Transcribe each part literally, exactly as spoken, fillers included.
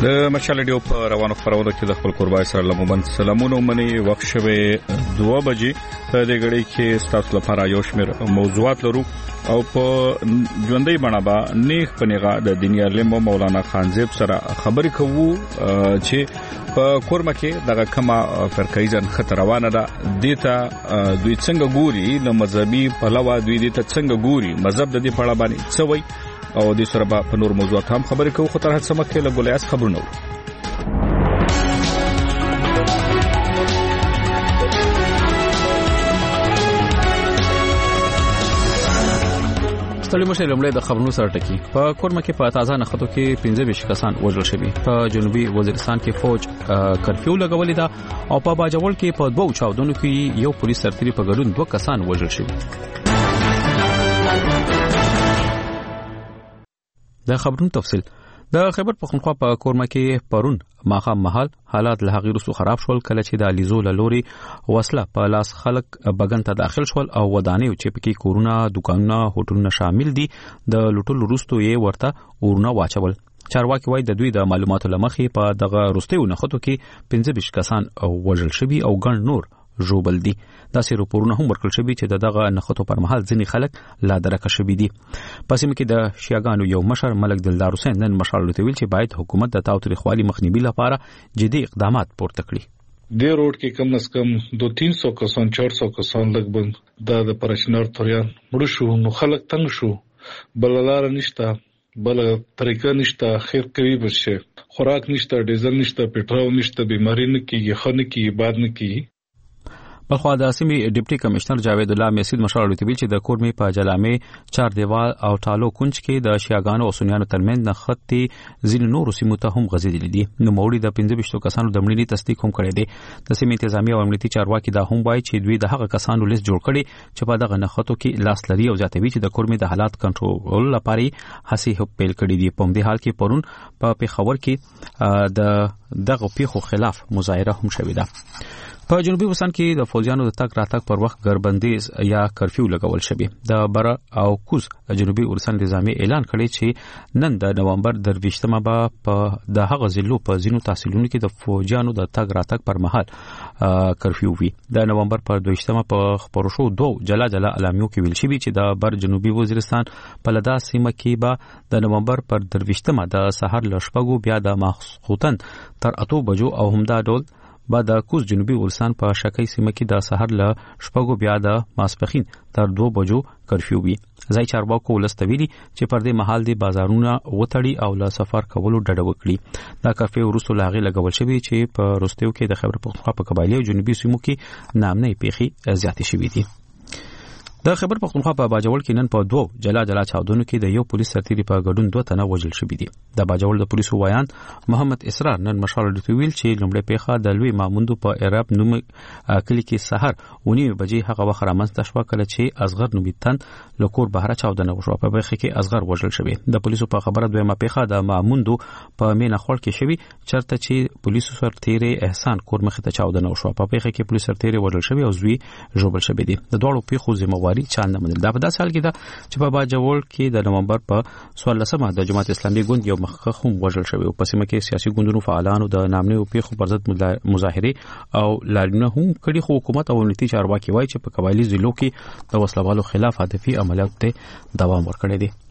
د مشال ډیو په روانو خبرونو کې د خپل قربای سره لمبند سلامونه مني وخت شوه دوه بجې په دې غړي کې ستاسو لپاره یو شمېر موضوعات لرو او په ژوندۍ باندې با نیک پنیغه د دنیا لمو مولانا خانزیب سره خبرې کوو چې په کورمه کې دغه کما فرقایزن خطر روانه ده دیتا دوی څنګه ګوري د مذهبي پلوه دوی دیتا څنګه ګوري مذهب د دې په اړه باندې څه وایي او د سره په نور موضوعات هم خبرې کوو خو تر هڅه مکه له ګولیاس خبرونه ستړي مشه لمړی د خبرونو سره ټکی په کورمه کې په تازه نخټو کې پنځه ویشت کسان وژل شوي په جنوبي وزیرستان کې فوج کرفیو لګولې ده او په باجوړ کې په دوه چاودنو کې یو پولیس سرتیری په ګډون دوه کسان وژل شوي د خبرونو تفصیل د خیبر پختونخوا په کورمه کې پرون ماخام محل حالات له غیر سو خراب شول کله چې د الیزو لوري وسله په لاس خلک بغن ته داخل شول او ودانې چې پکې کورونا دکانونه هوټلونه شامل دي د لوټل روستو یې ورته ورونه واچول چارواکي وایي د دوی د معلوماتو لمخې په دغه روستیو نخټو کې پنځه ویشت کسان وژل شوي او ګڼ نور جوړبل دي دا سې راپورونه هم ورکړل شوي چې دغه نخټو پر مهال ځینې خلک لا درکه شوي دي پس هم کې د شیاګانو یو مشر ملک دلدار حسین نن مشال لته ویل چې باید حکومت د تاوتریخوالي مخنیوي لپاره جدي اقدامات پورته کړي د روډ کې کم از کم دو تین سو کسان چار سو کسان لګ بند د پرشنار توریان مړ شو نو خلک تنگ شو بللار نشته بل طریقه نشته خیر کوي بشه خوراک نشته ډیزل نشته پټرول نشته بیماری نه کیږي خنه کیږي باد نه کیږي بلخوا د سیمې ډیپټي کمشنر جاوید الله میسید مشال لوتویل چې د کورمې په جلامې چار دیوال او ټالو کونج کې د شیاګانو او سنیانو ترمنځ نخټي ځین نور سیمو ته هم غځېدلې دي نو موړي د پنځه ویشت کسانو د مړینې تصدیق هم کړی دی د سیمې انتظامی او امنیتي چارواکي دا هم وایي چې دوی د هغه کسانو لیست جوړ کړي چې په دغه نخټو کې لاس لري او ځاتوي چې د کورمې د حالات کنټرول لپاره هڅې هم پیل کړې دي په دې حال کې پرون په پیښور کې د دغه پیښو خلاف مظاهره هم شوې ده په جنوبي وسان کې د فوجانو د تک راتک پر وخت ګربندیز یا کرفیو لګول شوی د بر او کوز جنوبي ورسان نظامی اعلان کړی چې نن د نومبر درویشتمه به په د هغه ضلعو په ځینو تحصیلونو کې د فوجانو د تک راتک پر مهال کرفیو وي د نومبر پر دویشتمه په خبرو شو دوه جلا جلا اعلامیو کې ویل شوی چې د بر جنوبي وزیرستان په لدا سیمه کې به د نومبر پر درویشتمه د سحر لشپګو بیا د مخصوصن تر اتو بجو او همدا ډول بعد د کوز جنوبي ولسان په شکای سیمه کې د سحر له شپږو بیا د ماسپخین تر دوه بجو کرفیو وي ځای چارواکو ولستویلی چې پر دې محل دی بازارونه وټړي او له سفر کولو ډډه وکړي دا کرفیو وروسته لاغي لګول شوی چې په روستیو کې د خیبر پختونخوا په قبایلی او جنوبي سیمو کې نامنې پیخي زیاتې شوې دي د خیبر پختونخوا په باجوړ کې نن په دوه جلا جلا چاودنو کې د یو پولیس سرتیری په ګډون دوه تنه وژل شوي دي د باجوړ د پولیسو وایان محمد اسرار نن مشال لټویل چې لومړی پیښه د لوی ماموندو په ایراب نوم کلی کې سحر ونی بجې هغه وخت رامنځته شو کله چې اصغر نومیتن لکور بهره چاودنه وشو په بخښه کې اصغر وژل شوی د پولیسو په خبره دویمه پیښه د ماموندو په مینه خور کې شوی چرته چې پولیسو سرتیری احسان کور مخ ته چاودنه وشو په بخښه کې پولیس سرتیری وژل شوی او زوی جوړل شوی دي د دوه پیښو ذمہ چاند منل دا په داسې حال کې دا چې په باجوړ کې د نومبر په څوارلسمه د جماعت اسلامي ګوند یو مخکخ هم وژل شوی او په سیمه کې سیاسي ګوندونو فعالانو د نامنې او پیښو پر ضد مظاهره او لاریونونه هم کړي خو حکومت او امنیتي چارواکي وایي چې په قبایلی ضلعو کې د وسلوالو خلاف هدفي عملیات ته دوام ورکړي دي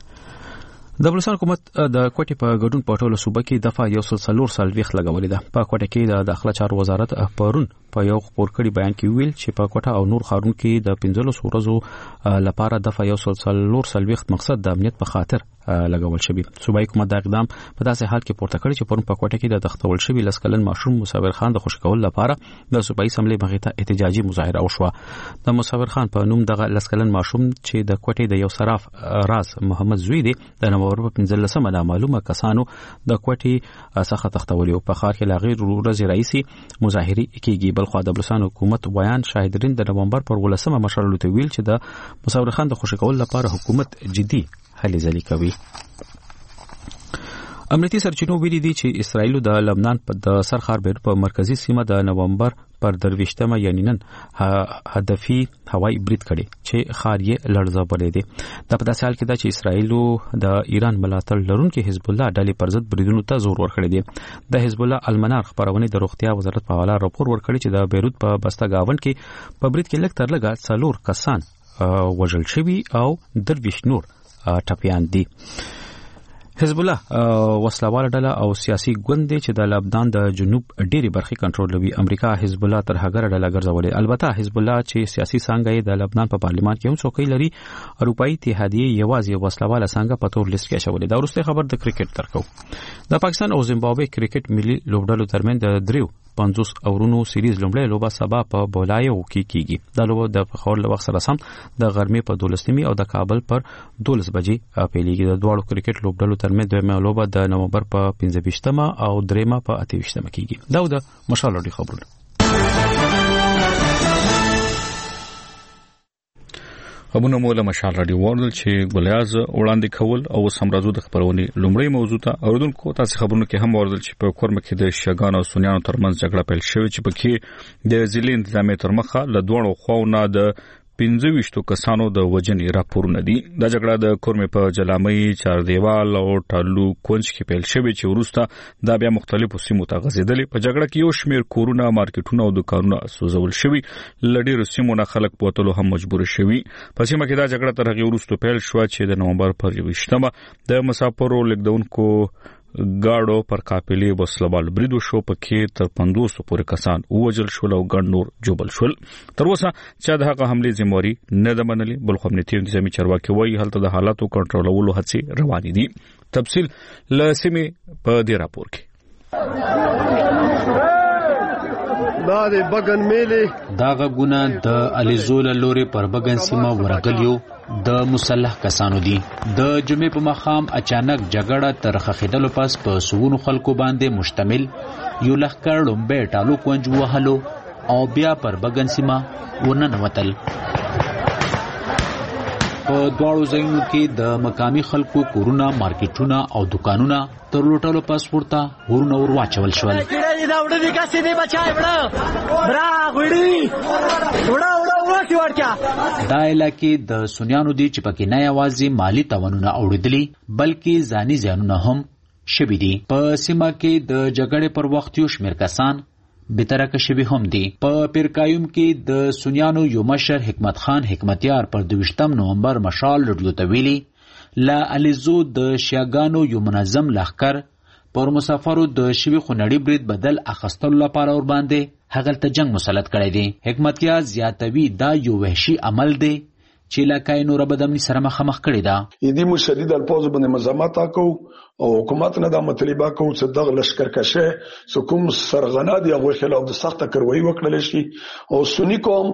د بلوچستان حکومت د کوټې په ګډون په ټوله صوبه کې دفعه یو سل څلور سال ویخ لګولې ده په کوټه کې د داخله چارو وزارت پرون په یو خبر کړي بیان کې ویل چې په کوټه او نور ښارونو کې د پنځلس ورځو لپاره دفعه یو سل څلور سال ویخ مقصد د امنیت په خاطر لګول شوی صوبایي حکومت د اقدام په داسې حال کې پورته کړی چې پرون په کوټه کې د تختول شوی لسکلن ماشوم مصور خان د خوشی کول لپاره د صوبایي اسمبلی مخې ته احتجاجي مظاهره وشوه د مصور خان په نوم دغه لسکلن ماشوم چې د کوټې د یو صراف راز محمد زوی دی د نومبر په پنځلسمه د معلومه کسانو د کوټې څخه تختول او په ښار کې لاغیر ورځ رئیسي مظاهره کیږي بلخو د بلوچستان حکومت بیان شاهدرین د نومبر پر ولسمه مشر لته ویل چې د مصور خان د خوشی کول لپاره حکومت جدي هلې ځلې کوي امنیتي سرچینو ویلي دي چې اسرایل د لبنان په سرخار بیرو په مرکزی سیمه د نومبر پر درويشتمه یعنی نن هدفي هوایي برید کړي چې خار یې لړزولې دي. د په داسې حال کې دا چې اسرایل د ایران ملاتړ لرونکي حزب الله ډلې پر ضد بریدونو ته زور ورکړی دی. د حزب الله المنار خبرونه د روغتیا وزارت په حواله راپور ورکړي چې د بیروت په بسته گاون کې په برید کې لږ تر لږه څلور کسان وژل شوي او درویش نور ټپیان دي. حزب الله وسلواله ډله او سیاسي ګوند چې د لبنان د جنوب ډېری برخې کنټرولوي. امریکا حزب الله تر هغه ډله ګرځولې. البته حزب الله چې سیاسي څنګه یې د لبنان په پارلمان کې هم څوکۍ لري، اروپאי اتحادیه یوازې وسلواله څنګه په تور لیست کې شولې. دا وروسته خبر د کرکټ ترکو. د پاکستان او زیمبابوې کرکټ ملي لوبډلو ترمنځ د دریو پنځوس اورونو سیریز لومړی لوبه سبا په بولایو کې کیږي. دا لوبه د پخور له وخت سره سم د غرمې په دولسمې او د کابل پر دولس بجې پیلېږي. د دواړو کرکټ لوبډلو ترمنځ دویمه لوبه د نومبر په پنځه ویشتمه او دریمه په اته ویشتمه کیږي. دا د مشال لري خبرونه. ابونه مولا مشال رادیو ورل چې ګلیاز وړاندې کول او سمرازو د خبرونې لومړی موضوع ته اوردونکو تاسو خبرونه کې هم ورل چې په کورم کې د شګان او سنیانو ترمنځ جګړه پیل شوې چې پکې د ځلې انتظامیه تر مخه له دوه خواونه د پنځه ویشتو کسانو د وجنې راپورونه دي. دا جګړه د کورمې په جلامي، چاردیوال او ټالو کونج کې پیل شوې چې وروسته دا بیا مختلفو سیمو ته غځېدلې. په جګړه کې یو شمېر کورونه، مارکیټونه او دکانونه سوځول شوي. لډیر سیمو نه خلک بوتلو هم مجبور شوي. په سیمه کې دا جګړه تر هغه وروسته پیل شو چې د نومبر په یوویشتمه د مسافرو لیکدونکو ګاډو پر قافلې وسلوال برید وشو. پکې تر پنځوس پورې کسان ووژل شول او ګڼ نور جوبل شول. تر اوسه چې د هغه حملې ذمہواری نه ده منلې، بل خو امنیتي انتظامی چارواکي وایي هلته د حالاتو کنټرولولو هڅې روانې دي. تفصیل له سیمې په دې راپور کې. دا د بغن میلې دا غونه د الیزول لوري پر بغن سیمه ورغلیو د مسلح کسانو دي. د جمعې په مخام اچانک جګړه تر خخیدلو پس په سونو خلکو باندې مشتمل یو لخر لومبه ټالو کونج وهلو او بیا پر بغن سیمه ورننوتل. په دواړو ځایونو کې د مقامی خلکو کورونه، مارکیټونه او دکانونه تر لوټلو پس ورته ورونه ور واچول شول. دا علاقې د سنیانو دي چې پکې نه یوازې مالی تاوانونه اوریدلي بلکې ځاني زیانونه هم شوي دي. په سیمه کې د جګړې پر وخت یو شمېر کسان بترکه شوي هم دي. په پیرکایم کې د سنیانو یو مشر حکمت خان حکمتیار پر دویشتم نومبر مشال رډیو ته ویلي لا الیزو د شیاګانو یو منظم لښکر پر مسافرو د شوي خونړي برید بدل اخیستلو لپاره ور باندې هغلته جنگ مسلط کړی دی. حکمتیار زیاتوي دا یو وحشي عمل دی چې علاقې نور بدامني سره مخامخ کړی دا. یدي مشدد الفاظ باندې مزامات کو او حکومت نه د مطالبه کو چې دغه لشکر کشه سکم سرغنا دی او خلاف د سخت کاروایی وکړل شي او سنی قوم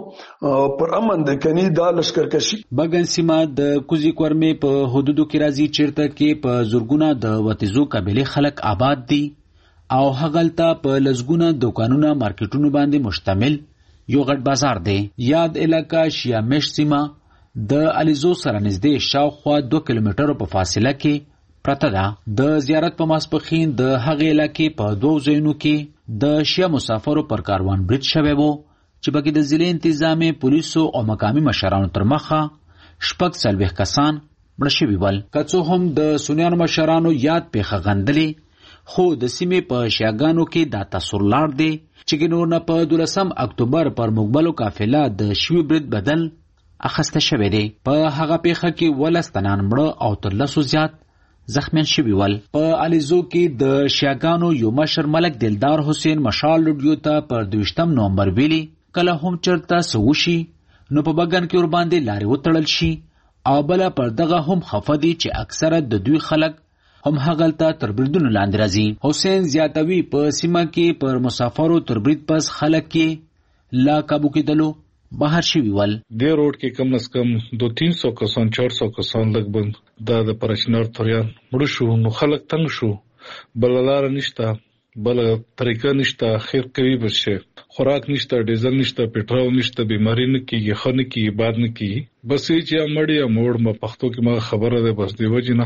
پر امن د کني د لشکر کشي. بغن سیمه د کوزي کورمې په حدودو کې راځي چیرته کې په زورګونه د وتیزو قبيله خلک آباد دي او هغلته په لزګونه دکانونه مارکیټونو باندې مشتمل یو غټ بازار دی. یاد علاقہ شیامش سیمه د الیزو سره نږدې شاوخوا دوه کیلومترو په فاصله کې پرته ده. د زیارت په ماسپخین د هغې علاقې په دوو ځایونو کې د شیعه مسافرو پر کاروان برید شوی و چې پکې د ضلع انتظامي پولیسو او مقامي مشرانو تر مخه شپږ څلوېښت کسان مړه شوي ول. که څه هم د سنیانو مشرانو یاد پیښه غندلې خو د سیمې په شیعاګانو کې دا تاثر لاړ دی چې نور نه په دولسم اکتوبر پر مقبلو قافله د شوي برید بدل اخسته شوی دی. په هغه پیښه کې ولس تنان مړه او تر لسو زیات زخمیان شوي ول. په الیزو کې د شیعاګانو یو مشر ملک دلدار حسین مشال رډیو ته پر دویشتم نومبر ویلي کله هم چرته څه وشي نو په بغن کې ور باندې لارې وتړل شي او بله پر دغه هم خفه دي چې اکثره د دوی خلک هم هغلته تر بریدونو لاندې راځي. حسین زیاتوي په سیمه کې پر مسافرو تر برید پس خلک کې لا کابو کېدلو بهر شوي ول. دې روډ کې کم از کم دو تین سو کسان چار سو کسان لګ بند دا د پرشنار توریان مړ شو. نو خلک تنگ شو، بل لار نشته، بل طریقه نشته، خیر کوي بشه خوراک نشته، ډیزل نشته، پټرول نشته، بیماری نه کیږي، خنه کیږي، باد نه کیږي. بس چې مړی موړ ما پښتو کې ما خبره ده بس دی وجنه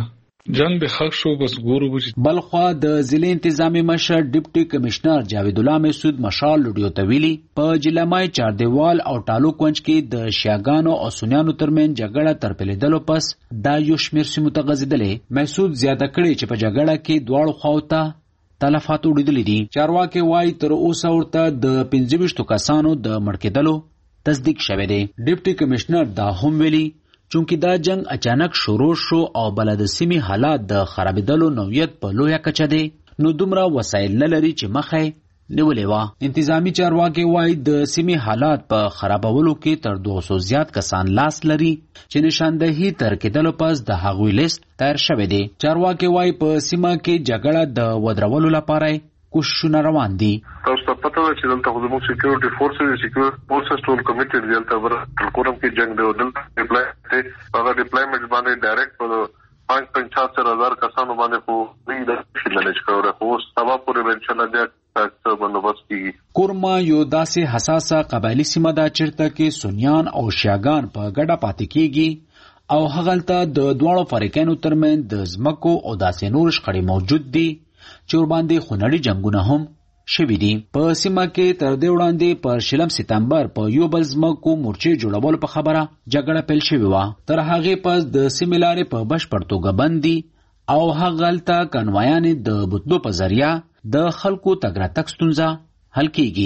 جنگ به حق شو بس ګورو چې بلخوا د ضلع انتظامی مشر ډیپټي کمشنر جاوید الله مسعود مشال لډیو تویلی په جلمای چاردیوال او ټالو کونج کې د شیاګانو او سنیانو ترمن جګړه ترپلیدلو پس دا یو شمیر سیمو ته غځیدلې. مسعود زیاته کړی چې په جګړه کې دواړو خواوته تلفات وړیدلې دي. چارواکي وایي تر اوسه ورته د پنځه ویشتو کسانو د مړ کېدلو تصدیق شوی دی. ډیپټي کمشنر دا هم ویلي چونکی دا جنگ اچانک شروع شو او بل د سیمې حالات د خرابېدلو نوعیت په لویه کچه دی نو دومره وسایل نه لري چې مخه نیولې وه. انتظامی چارواکي وایي د سیمې حالات په خرابولو کې تر دوه سوه زیات کسان لاس لري چې نشاندهي تر کېدلو پس د هغوی لیست تیار شوی دی. چارواکي وایي په سیمه کې جګړه د ودرولو لپاره کوششونه روان دي. تاسو ته پته ده چې دلته زموږ سکیورټي فورسز سکیورټي فورسز ټول کمیټډ دي. دلته ور کورم کې جنگ دی او دلته ډیپلای دی. هغه ډیپلایمنټ باندې ډایرکټ په پانچ پنځه هزار کسانو باندې خو نه د شلنج کوي. خو سبا پورې ان شاء الله د بندوبست کیږي. کورما یو داسې حساسه قبایلی سیمه ده چیرته کې سنیان او شیاګان په ګډه پاتې کیږي او هغلته د دواړو فریقینو ترمن د ځمکو او داسې نور شخړې موجود دي چې ور باندې خونړي جنگونه هم شوي دي. په سیمه کې تر دې وړاندې پر شلم سپتمبر په یو بل ځمکو مورچې جوړولو په خبره جګړه پیل شوې وه. تر هغې پس د سیمې لارې په بشپړ توګه بند دي او هغلته کنوایانې د بوتلو په ذریعه د خلکو تګ راتګ ستونزه حل کیږي.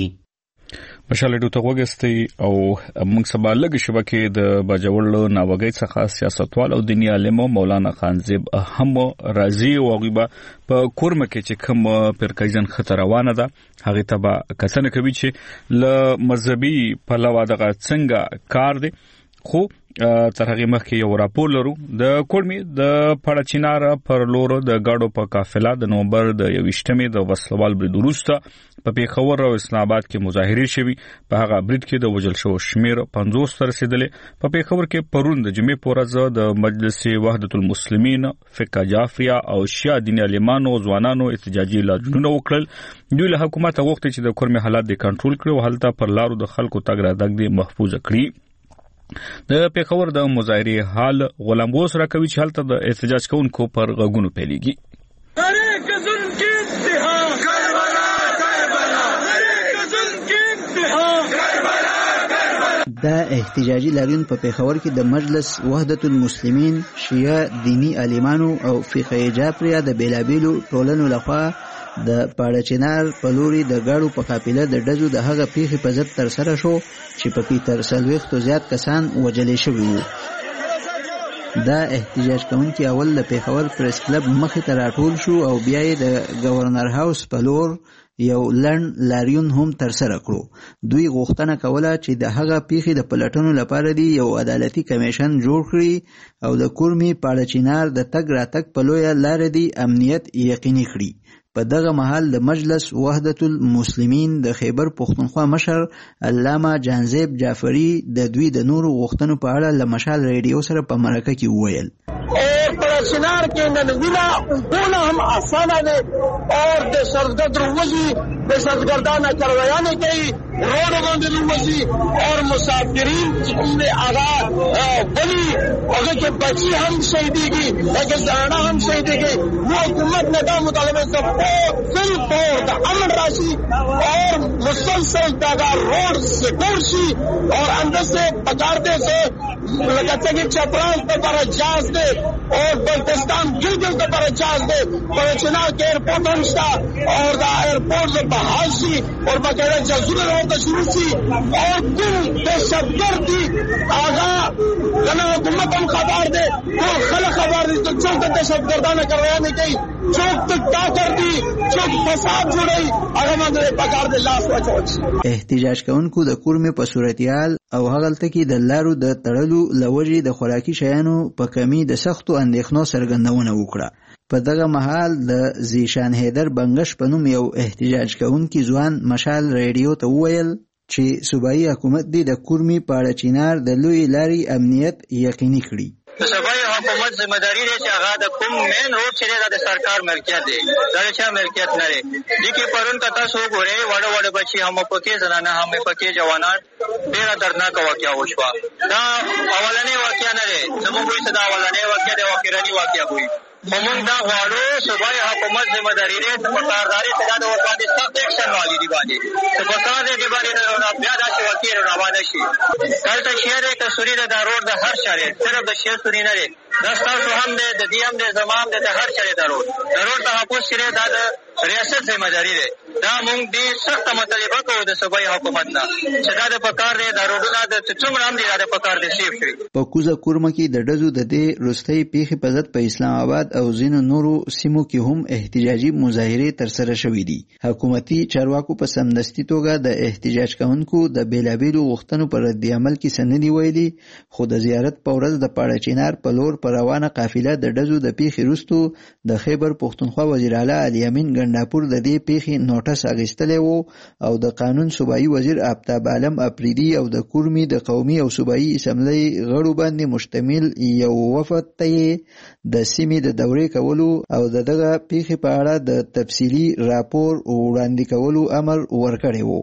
مشال ډو ته وګستي او موږ سبا لګ شبکې د باجوړ ناوګي څخه سیاستوال او دیني عالم مولانا خانزیب هم راضي او غیبه په کورمه کې چې کوم پرکایزن خطر روانه ده هغه ته به کسنه کوي چې ل مذهبي پلوه دغه څنګه کار دي. خو تر هغه مخکې یو راپور لرو د کورمي د پړچینار پر لور د گاډو په قافله د نومبر د یوشتمې د وسلوال برید وروسته په پیښور او اسلام آباد کې مظاهرې شوي. په هغه برید کې د وژل شو شمیر پنځوس ته رسیدلې. په پیښور کې پرون د جمعې په ورځ د مجلس وحدت المسلمین فقه جعفریه او شیعه دیني عالمانو او ځوانانو احتجاجي لاریونونه وکړل. دوی له حکومت غوښتي چې د کورمي حالات د کنټرول کړي او هلته پر لارو د خلکو تګ راتګ د محفوظ کړي. د پیښور د مظاهرې حال غلام غوث راکوي چې هلته د احتجاج کوونکو پر غږونو پیلېږي. دا احتجاجي لاریون په پیښور کې د مجلس وحدت المسلمین شیعه دینی عالمانو او فقه جعفریه د بیلابیلو ټولنو لخوا د پاړچینار په لوري د ګاډو په قافله د ډزو د هغه پیښې په ضد ترسره شو چې په کې تر څلوېښتو زیات کسان وژلې شوي وو. دا احتجاج کوونکي اول د پیښور پریس کلب مخې ته راټول شو او بیا یې د گورنر هاوس په لور یو لنډ لاریون هم ترسره کړو. دوی غوښتنه کوله چې د هغه پیښې د پلټنو لپاره دی یو عدالتي کمیشن جوړ کړي او د کورمي پاړچینار د تګ راتګ په لویه لاره دی امنیت یقیني کړي. په دغه مهال د مجلس وحدت المسلمین د خیبر پښتونخوا مشر علامه جانزیب جعفری د دوی د نورو غوښتنو په اړه له مشال ریډیو سره په مرکه کې وویل. اور پرشنار کے ننوینا اونا ہم آسانا دے اور دہشتگرد روزی دہشتگردانہ کرویانے کئی روڈ باندې روزی اور مسافرین جتنے آغا بلی اگر کے بچی ہم شہیدی گی لیکن زہرہ ہم شہیدی گی وہ حکومت نے دا مطالبے سے فل فور دا امن راشی اور مسلسل داگا روڈ سے گورشی اور اندر سے پکارتے سے لگتا کہ چپران پر پر جاز دے اور بلتستان گلگل کے پر جاز دے پرچنا کے ایئرپورٹ ہمشتا اور دا ایئرپورٹ سے بحال سی اور بقیدہ جزور روتا شروع سی اور کل دہشت گردی آغا لنا حکومت ہم خبر دے اور خلق خبر دے تو چوک دہشت گردانہ کر رہے نہیں گئی چوک تک تا کر دی چوک فساد جڑی اگر مندر پکار دے لاس وچوچ. احتجاج کوونکو د کورمې په صورتیال او هغلته کې د لارو د تړلو لوجې د خوراکي شیانو په کمی د سختو اندېښنو څرګندونه وکړه. په دغه مهال د زیشان حیدر بنگش په نوم یو احتجاج کوونکي ځوان مشال ریډیو ته وویل چې صوبایي حکومت دې د کورمي پاړچینار د لوی لاري امنیت یقیني کړي. صوبایي حکومت ذمہ داری دی چې هغه د کوم مین روډ چې د سرکار ملکیت دی دا چې ملکیت نه لري. دغه پرون کتا سو ګورې وړ وړ بچي هم پکې زنانه هم پکې جوانان ډېر دردناک واقعیا وشوه. دا اولنې واقعیا نه دی زموږ څخه دا اولنې واقعیا د واقعي واقعیا وي. موږ دا غواړو صوبایي حکومت ذمہ داري لري چې په کارداري سره د ورباندې سخت اکشن والی دی باندې چې په کار دې باندې بیا داسې وکیل روانه شي. دلته شهر کسوري د روډ د هر شهر صرف د شهر سوري نه دی، دا ستاسو هم دی، د دې هم دی، زما هم دی، د هر شهر د روډ د روډ تحفظ چې دا د ریاست ذمہ داري دی. دا موږ دې سخت مطالبه کوو د صوبایي حکومت نه چې دا د پکار دی د روډونو د څومره هم دی دا د پکار دی سیف شي. په کوزه کورمه کې د ډزو د دې وروستۍ پیښې په ضد په اسلام آباد او ځینو نورو سیمو کې هم احتجاجي مظاهرې ترسره شوې دي. حکومتي چارواکو په سمدستي توګه د احتجاج کوونکو د بیلابیلو غوښتنو پر رد عمل کې څه نه دي ویلي، خو د زیارت په ورځ د پاړه چینار په لور په روانه قافله د ډزو د پیښې وروسته د خیبر پښتونخوا وزیر اعلی علي امین ګنډاپور د دې پیښې نوټس اخیستلی و او د قانون صوبایي وزیر آفتاب عالم اپریدي او د کورمي د قومي او صوبایي اسمبلی غړو باندې مشتمل یو وفد ته د سیمې د دورې کولو او د دغه پیښې په اړه د تفصیلي راپور وړاندې کولو امر ورکړی و.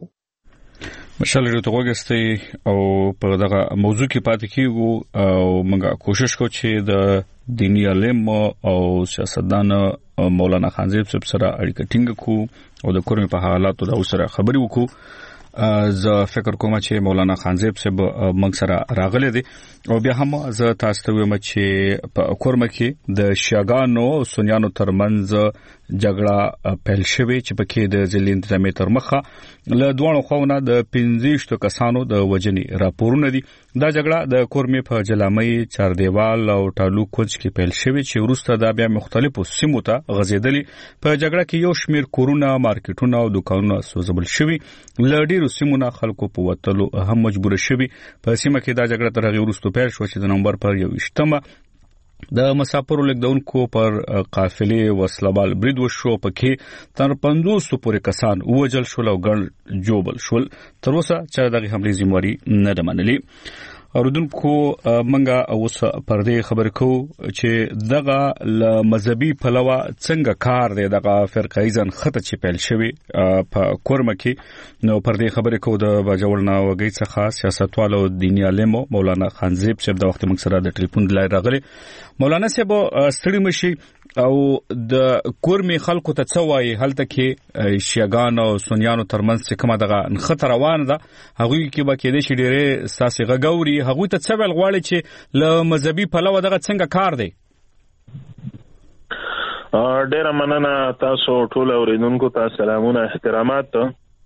مشال لري ته وګستي او په دغه موضوع کې پاتې کیږو او موږ کوشش کوو چې د دینی عالم او سیاستدان مولانا خانزیب صاحب سره اړیکه ټینګ کړو او د کورمي په حالاتو د سره خبري وکړو. زه فکر کوم چې مولانا خانزیب صاحب موږ سره راغلي دي او بیا هم زه تاسو ته وایم چې په کورمه کې د شیاګانو او سنیانو ترمنځ جګړه پیل شوې چې پکې د ځلې انتظامیې تر مخه له دوه خواونه د پنځه کسانو د وجنې راپورونه دي. دا جګړه د کورمي په جلامي چاردیوال او ټالو کوچ کې پیل شوې چې وروسته دا بیا مختلفو سیمو ته غځېدلې. په جګړه کې یو شمېر کورونه، مارکیټونه او دکانونه سوځول شوي، له ډېرو سیمو نه خلکو په وتلو هم مجبور شوي. په سیمه کې دا جګړه تر هغې وروسته پیل شوه چې د نومبر پر یوویشتمه د مسافرو لیږدونکو پر قافلې وسلوال برید وشو، پکې تر پنځوسو پورې کسان ووژل شول او ګڼ ژوبل شول. تر اوسه چا د دغې حملې ذمهواري نه ده منلې. اوریدونکو منګه اوس پر دې خبرې کوو چې دغه له مذهبي پلوه څنګه کار دی دغه فرقه ایزن خطه چې پیل شوي په کورمه کې. نو پر دې خبرې کوو د باجوړ نه وګۍ څخه سیاستوال او دیني عالم مولانا خانزیب صاحب د وخت موږ سره د ټلیفون د لارې راغلی. مولانا صاحب ستړي مشي او د کورمي خلکو ته څه وایي هلته کې شیعاګان او سنیانو ترمنځ چې کومه دغه نښته روانه ده هغوی کې به کېدای شي ډېرې ستاسې غږ اوري، هغوی ته څه ویل غواړي چې له مذهبي پلوه دغه څنګه کار دی؟ ډېره مننه تاسو ټول اورېدونکو ته سلامونه احترامات.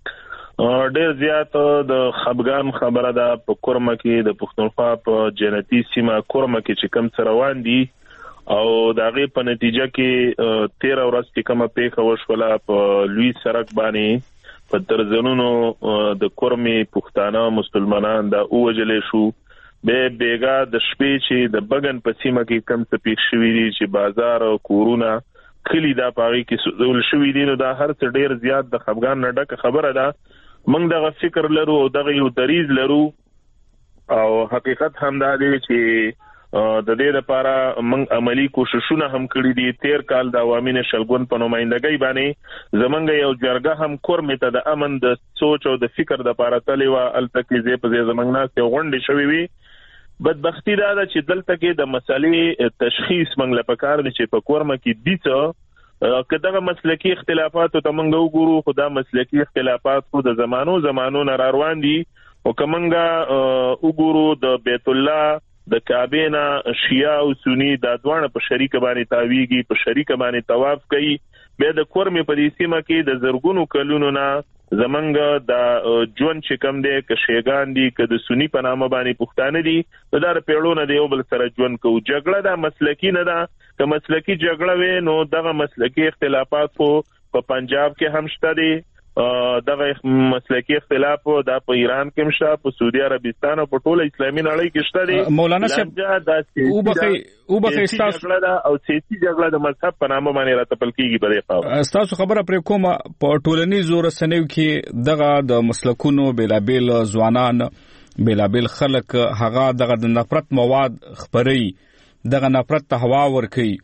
ډېر زیات د خفګان خبره ده په کورمه کې د پښتونخوا په جنتي سیمه کورمه کې چې کوم څه روان دي او د هغې په نتیجه کې تیره ورځ چې کومه پیښه وشوله په لوی سړک باندې په درځنونو د کورمي پښتانه مسلمانان دا ووژلې شو. بیا بیګا د شپې چې د بګن په سیمه کې کوم څه پیښ شوي دي چې بازار او کورونه کلي دا په هغې کې سوځول شوي دي، نو دا هر څه ډېر زیات د خفګان نه ډکه خبره ده. موږ دغه فکر لرو او دغه یو دریځ لرو او حقیقت هم دا دی چې د دې لپاره موږ عملی کوششونه هم کړي دي. تیر کال د عوامي نشلګون په نمائندګۍ باندې زمونږ یو جرګه هم کورمې ته د امن د سوچ او د فکر د لپاره تللی وه، هلته کې ځای په ځای زمونږ ناستې او غونډې شوې وي. بدبختي دا ده چې دلته کې د مسلې تشخیص موږ له پکار دی چې په کورمه کې دي څه که دغه مسلکي اختلافاتو ته موږ وګورو، خو دا مسلکي اختلافات خو د زمانو زمانو نه را روان دي. او که موږ وګورو د بیت الله د کعبې نه شیعه او سنی دا دواړه په شریکه باندې تاویږي، په شریکه باندې طواف کوي. بیا د کورمې په دې سیمه کې د زرګونو کلونو نه زمونږ د ژوند چې کوم دی که شیعاګان دي که د سني په نامه باندې پښتانه دي، نو دا د پیړو نه د یو بل سره ژوند کوو. جګړه دا مسلکي نه ده. که مسلکي جګړه وي نو دغه مسلکي اختلافات خو په پنجاب کې هم شته دي، دغه مسلکي اختلاف دا په ایران کې مشته، په سعودي عربستان او په ټوله اسلامي نړۍ کې شته دي. مولانا صاحب او بخي او بخي تاسو او سیاسي جګړه د مذهب په نامه باندې راتپل کیږي. په دې خبره تاسو خبره پرې کومه په ټولنیزو رسنیو کې دغه د مسلکونو بیلابیل ځوانان بیلابیل خلک هغه دغه د نفرت مواد خپروي، دغه نفرت ته هوا ورکوي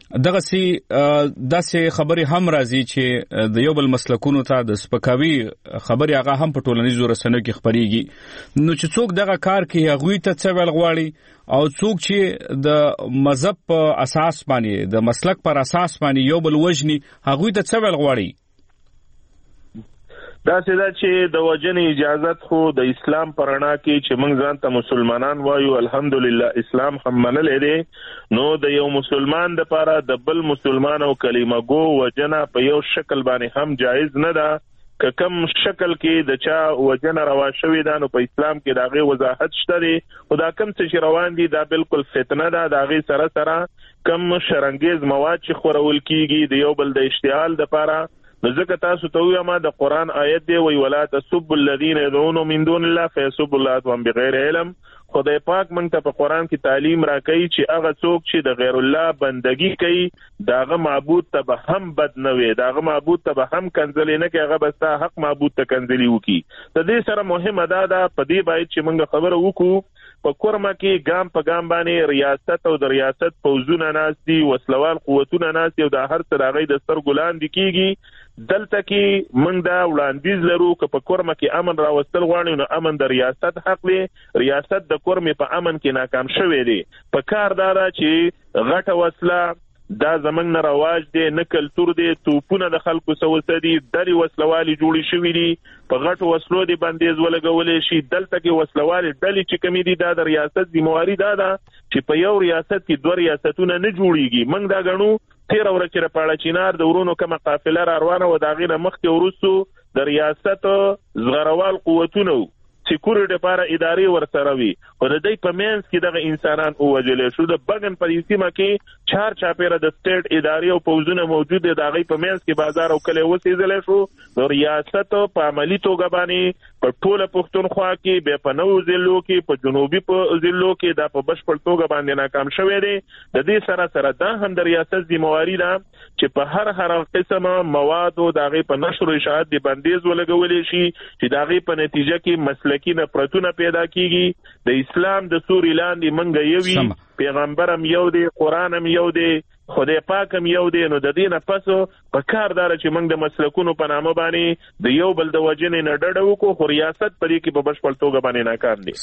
دغه سي داسې خبرې هم راځي چې د یو بل مسلکونو ته د سپکاوي خبرې هغه هم په ټولنیزو رسنیو کې خبريږي نو چې څوک دغه کار کوي هغه ته څه ویل غواړي او څوک چې د مذهب په اساس باندې د مسلک پر اساس باندې یو بل وجني هغه ته څه ویل غواړي دا څه ده چې د وجنې اجازت خو د اسلام پرانا کې چې موږ ځان ته مسلمانان وایو الحمدلله اسلام هم منلې دي نو د یو مسلمان د لپاره د بل مسلمان او کلمه گو وجنه په یو شکل باندې هم جایز نه ده که کم شکل کې د چا وجنه روا شوی ده نو په اسلام کې داغه وضاحت شته دي خدا کم څه روان دي دا بالکل فتنه ده داغه سره سره کم شرنګیز مواد چې خورول کیږي د یو بل د اشتعال د لپاره نو ځکه تاسو ته وایم د قران آیت دی وی ولا تسبوا الذين يدعون من دون الله فيسبوا الله بغیر علم خدای پاک مونږ ته په قران کې تعلیم راکړي چې هغه څوک چې د غیر الله بندگی کوي داغه معبود ته به هم بد نه وي داغه معبود ته به هم کنځلې نه کوي هغه بس حق معبود ته کنځلې وکي د دې سره مهمه ده دا په دې باید چې مونږ خبره وکړو په کورما کې ګام په ګام باندې ریاست او د ریاست فوزونه ناس دي وسلوال قوتونه ناس دي او د هر څه راغی د ستر ګلان دي کیږي دلته کې موږ دا وړاندیز لرو چې په کورما کې امن راوستل غواړو نو امن د ریاست حق دی ریاست د کورمې په امن کې ناکام شوی دی په کار دارا چې غټه وسله دا زمنګ نه رواج دی نه کلچر دی توپونه د خلکو سوسه دي دري وسلوالي جوړي شوې دي په غټو وسلو دي بندیز ولګولې شي دلته کې وسلوالي ډلې چې کمی دي دا د ریاست ذمہواری ده دا چې په یو ریاست کې دوه ریاستونه نه جوړيږي موږ دا غنو تیر ورکه را پاړه چینار د ورونو کومه قافله را روانه و دا غینه مخکې ورسو د ریاست زغروال قوتونه سکیورټي لپاره ادارې ورسره وي او د دې په منځ کې دغه انسانان اوجل شو د بغن په سیمه کې چار چاپیره د سټیټ ادارې او پوزونه موجود دي دغه په منځ کې بازار او کله وسیدل شو د ریاست په عملی توګه باندې په ټوله پښتونخوا کې به په نو ضلعو کې په جنوبي په ضلعو کې د په بشپړ توګه باندې ناکام شوې دي د دې سره سره دا هم د ریاست ذمہواری ده چې په هر هر قسمه مواد او دغه په نشر او اشاعت دی بندیز ولګولې شي چې دغه په نتیجه کې مسلک کې نفرتونه پیدا کیږي د اسلام د سوري لاندې منګه یوي پیغمبرم یو دی قرانم یو دی خدای پاکم یو دی نو د دې نه پسو په کار دار چې موږ د مسلکونو په نامه باندې د یو بل د وجنې نه ډډه وکړو خو ریاست پرې کې په بشپړ توګه باندې ناکام دي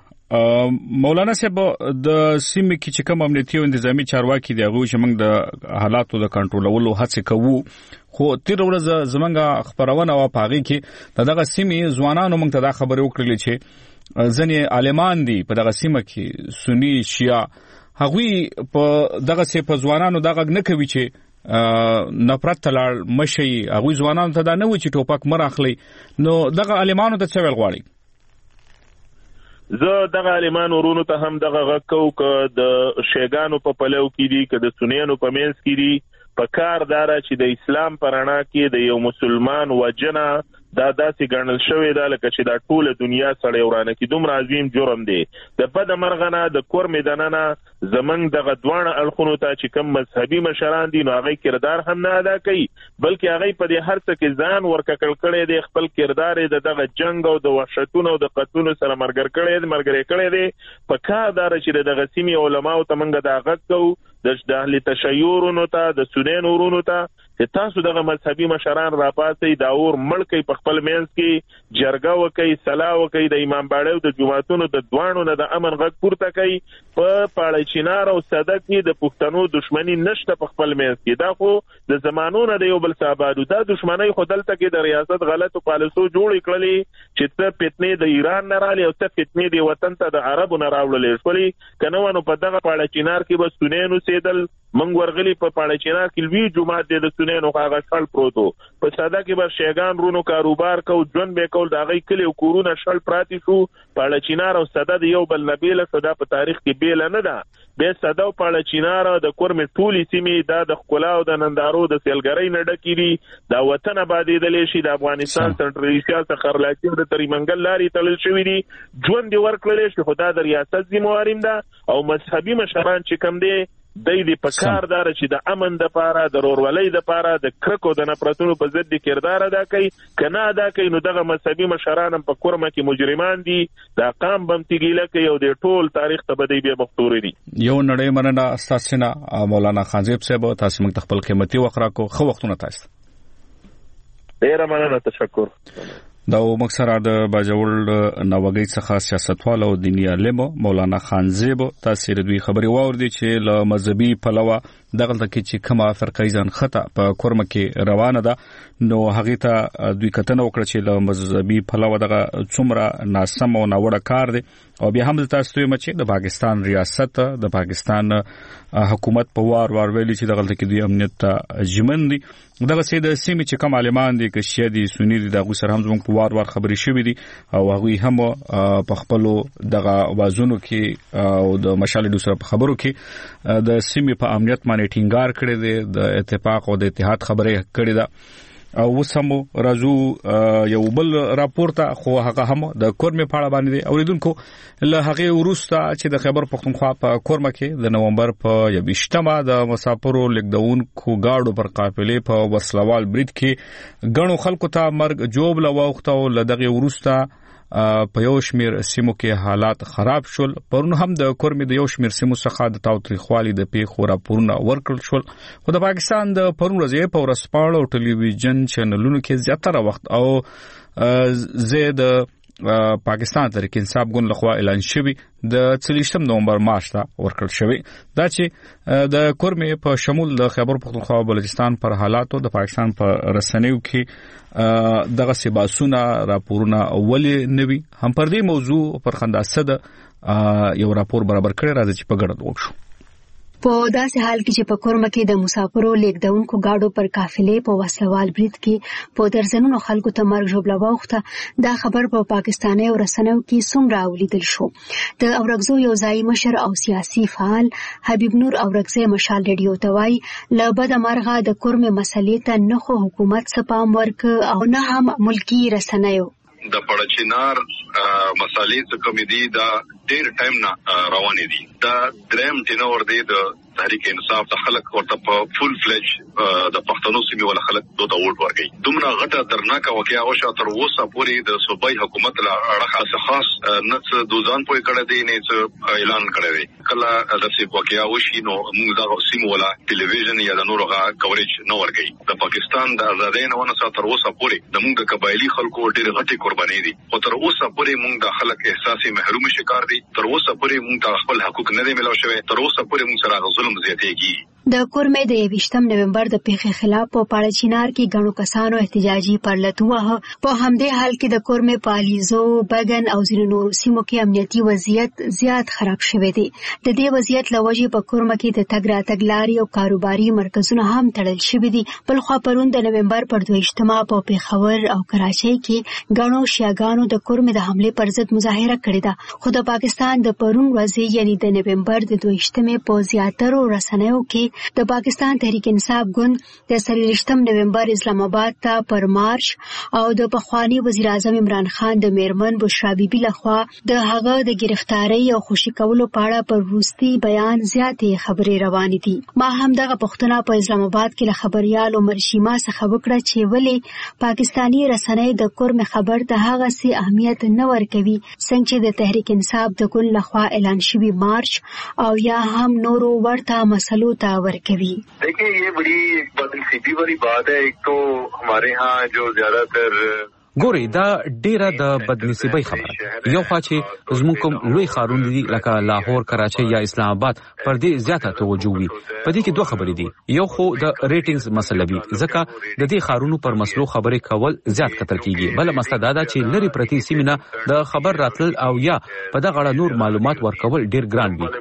سم مولانا صاحب د سیمې کې چې کوم امنیتي او نظامی چارواکي دی هغه چې موږ د حالاتو د کنټرولولو هڅه کوو خو تیر ورځ زمونږه خبرونه او پاغي کې دغه سیمې ځوانانو موږ ته دا خبرې وکړلې چې ځنې عالمان دي په دغه سیمه کې سنی شیعه هغوی په دغه سي په ځوانانو دغه نه کوي چې نفرت تلل مشي هغوی ځوانانو ته دا نه و چې ټوپک مراخلي نو دغه عالمانو ته څه ویل غواړي زه دغه عالمانو ورونو ته هم دغه غکو ک د شیګانو په پلو کې دي ک د سنیانو په منځ کې دي په کار دارا چې د اسلام پرانا کې د یو مسلمان وجنه دا داسې ګڼل شوی دا لکه چې دا ټوله دنیا سړی ورانه کې دومره عظیم جرم دی د بد مرغنه د کور میدانانه زمنګ دغه دوانه الخونو ته چې کوم مذهبي مشران دي نو هغه کردار هم نه ادا کوي بلکې هغه په دې هر څه کې ځان ورککل کړي دی خپل کردار د دغه جنگ او د وحشتونو او د قتلونو سره مرګر کړي دی مرګري کړي دی په کار دار چې دغه سیمې علماء او تمنګ دا غږ کوو د اهل تشیعونو ته د سنن ورونو ته چې تاسو دغه مذهبي مشران راپاسي دا اور ملکي په خپل مینس کې جرګه وکي صلاح وکي د امام باړو د جمعهتونو د دوانو نه د امن غږ پورته کوي په پاړی چینار او صدق کې د پښتنو دښمنی نشته په خپل مینس کې دا خو د زمانونو د یو بل صاحبادو دا دښمنی خو دلته کې د ریاست غلطو پالیسو جوړ کړلې چې ته فتنې د ایران نه رالي او ته فتنې د وطن ته د عربو نه راوړلې شولې کنه ونه په دغه پاړی چینار کې بس سنینو سیدل منګ ورغلی په پاړی چینار کې لوی جمعه د سنینو هغه شل پروتو په ساده کې بر شیګان رونو کاروبار کو جون به کول دا غي کلی کورونه شل پراتی شو پاړی چینار او ساده د یو بل نبیله صدا په تاریخ کې بیل نه ده به ساده او پاړی چینار د کورمه ټولي سیمې دا د خلاو د نندارو د سیلګری نه ډکېری دا وطن آبادیدل شي د افغانستان سنټرل ایشیا څخه خرلاچي د تریمنګل لاري تلل شوې دي ژوند دی ورکړل شي خدای د ریاست ذمہواریم ده او مذهبي مشران چې کم دي د دې په کار دار چې د امن د پاره د رورولۍ د پاره د کرکو د نفرتونو په ضد کردار ادا کوي کنه ادا کوي نو دغه مذهبي مشران په کورمه کې مجرمان دي د قام بم تیګیله کوي او د ټول تاریخ ته بدی بیا مختوري دي. یو نړۍ مننه استاسینا مولانا خانزیب صاحب تاسو موږ خپل قیمتي وخت راکو خو وختونه تاسو ډیر مننه تشکر. دا مکسره د باجوړ نوګي څخه سیاستوال او دیني عالم مولانا خانزیب تاسو د دوی خبري واوردي چې له مذهبي پلوه دغه تکي چې کومه فرقې ځان خطا په کورمه کې روانه ده نو هغه ته دوی کتنه وکړه چې له مذهبي پلوه دغه څومره ناسم او ناوړه کار دی او بیا هم تاسو ته مچ د پاکستان ریاست د پاکستان حکومت په وار وار ویلي چې دغه تکي دوی امنیت ژمن دي دغه سید سیمه چې کوم عالمان دي چې شیا دي سنی دي دغه سره هم زموږ په وار وار خبري شوې دي او هغه هم په خپل دغه وازونو کې او د مشال د سره خبرو کې د سیمه په امنیت باندې ټینګار کړی دی د اتفاق او د اتحاد خبره کړې ده او وسمو راځو یو بل راپورته خو هغه هم د کورمه پاړه باندې اوریدونکو له هغه ورسته چې د خبر پختونخوا په کورمه کې د نومبر په یوشتمه د مسافرو لیکدونکو گاډو پر قافلې په وسلوال برید کې غنو خلکو ته مرګ جوب لوخته او لدغه ورسته په یو شمیر سیمو کې حالات خراب شول پرون هم د کورمې د یو شمیر سیمو څخه د تاوتریخوالي د پیښو راپورونه ورکړل شول خو د پاکستان د پرون ورځې په ورسپاړو او ټلویزیون چینلونو کې زیاتره وخت او زید پاکستان تحریک انصاف ګوند لخوا اعلان شوی د څلورم نومبر مارچ ته ورکړل شوی دا چې د کورمې په شمول د خیبر پختونخوا او بلوچستان پر حالاتو د پاکستان په رسنیو کې دغه سباسونه راپورونه اولي نوي هم پر دې موضوع پر خنداسه د یو راپور برابر کړی راځي چې په ګډه وکړو. په داسې حال کې چې په کورمه کې د مسافرو لیکدونکو گاډو پر قافلې په وسلوال برید کې په درزنونو خلکو ته مرګ ژوبله واوښته دا خبر په پاکستاني رسنیو کې څومره اولیدل شو. د اورګزو یو ځای مشر او سیاسي فعال حبیب نور اورګزی مشال ریډیو ته وایي له بده مرغه د کورمې مسلې ته نه خو حکومت څه پام ورکړ او نه هم ملکی رسنیو. د پړچینار مسالې څخه کوم دي دا ډېر ټایم نه روانې دي دا دریم ټینور دی د تحریک انصاف د خلک ورته په فول فلج د پښتنو سیمې ول خلک دوه ووټ ورکړي دومره غټه درناکه واقعیا او شاته اوسه پورې د صوبای حکومت لا اړه خاص نه دوزان پوي کړه دی نه اعلان کړی دی کله د سی واقعیا وشي نو موږ دا سیمه ولا ټلویزیون یا د نورغه کوریج نه ورکړي د پاکستان د آزادۍ نه ونه ساتر اوسه پورې د موږ د قبایلی خلکو ډېر غټي قرباني دي او تر اوسه پورې موږ د خلک احساسي محروم شکار دي تر اوسه پورې موږ خپل حقوق نه دي ملو شوی تر اوسه پورې موږ سره ظلم زیاتېږي. د کورمې د یوشتم نومبر د پیښې خلاف په پاړچینار کې غنو کسانو احتجاجي پرلط وه په همدې حال کې د کورمې په الیزو بګن او ځینو نورو سیمو کې امنیتي وضعیت زیات خراب شوی دی. د دې وضعیت له وجې په کورمه کې د تګ راتګ لارې او کاروباري مرکزونه هم تړل شوي دي. بل خوا پرون د نومبر پر دویشتمه په پیښور او کراچۍ کې غنو شیعاګانو د کورمې د حمله پر ضد مظاهره کړې ده خو د پاکستان د پرون ورځې یعنی د نومبر د دویشتمې په زیاترو رسنیو کې د پاکستان تحریک انصاف ګوند د څلورم نومبر اسلام آباد ته پر مارچ او د پخوانی وزیر اعظم عمران خان د میرمن بشرا بیبي لخوا د هغه د گرفتاری او خوشی کولو په اړه پر وروستي بیان زیاتې خبرې روانې دي. ما هم دغه پښتنه په اسلام آباد کې له خبريال عمر شیما څخه وکړه چې ولې پاکستانی رسنۍ د کورمې خبر ته هغه سي اهمیت نه ورکوي څنګه چې د تحریک انصاف د ګوند لخوا اعلان شوی مارچ او یا هم نورو ورته مسلو ته ورکوي. देखिए ये बड़ी बदनसीबी वाली बात है. एक तो हमारे यहाँ जो ज्यादातर ګوري دا ډیره د بدنصیبۍ خبره یو خوا چې زموږ کوم لوی ښارونه دي لکه لاهور کراچۍ یا اسلام آباد پر دې زیاته توجه وي په دې کې دوه خبرې دي یو خو د ریټینګز مسله وي ځکه د دې ښارونو پر مسلو خبرې کول زیات کتل کیږي بل مسله دا ده چې لری پرتی سیمه د خبر راتل او یا په دغه اړه نور معلومات ورکول ډیر ګران وي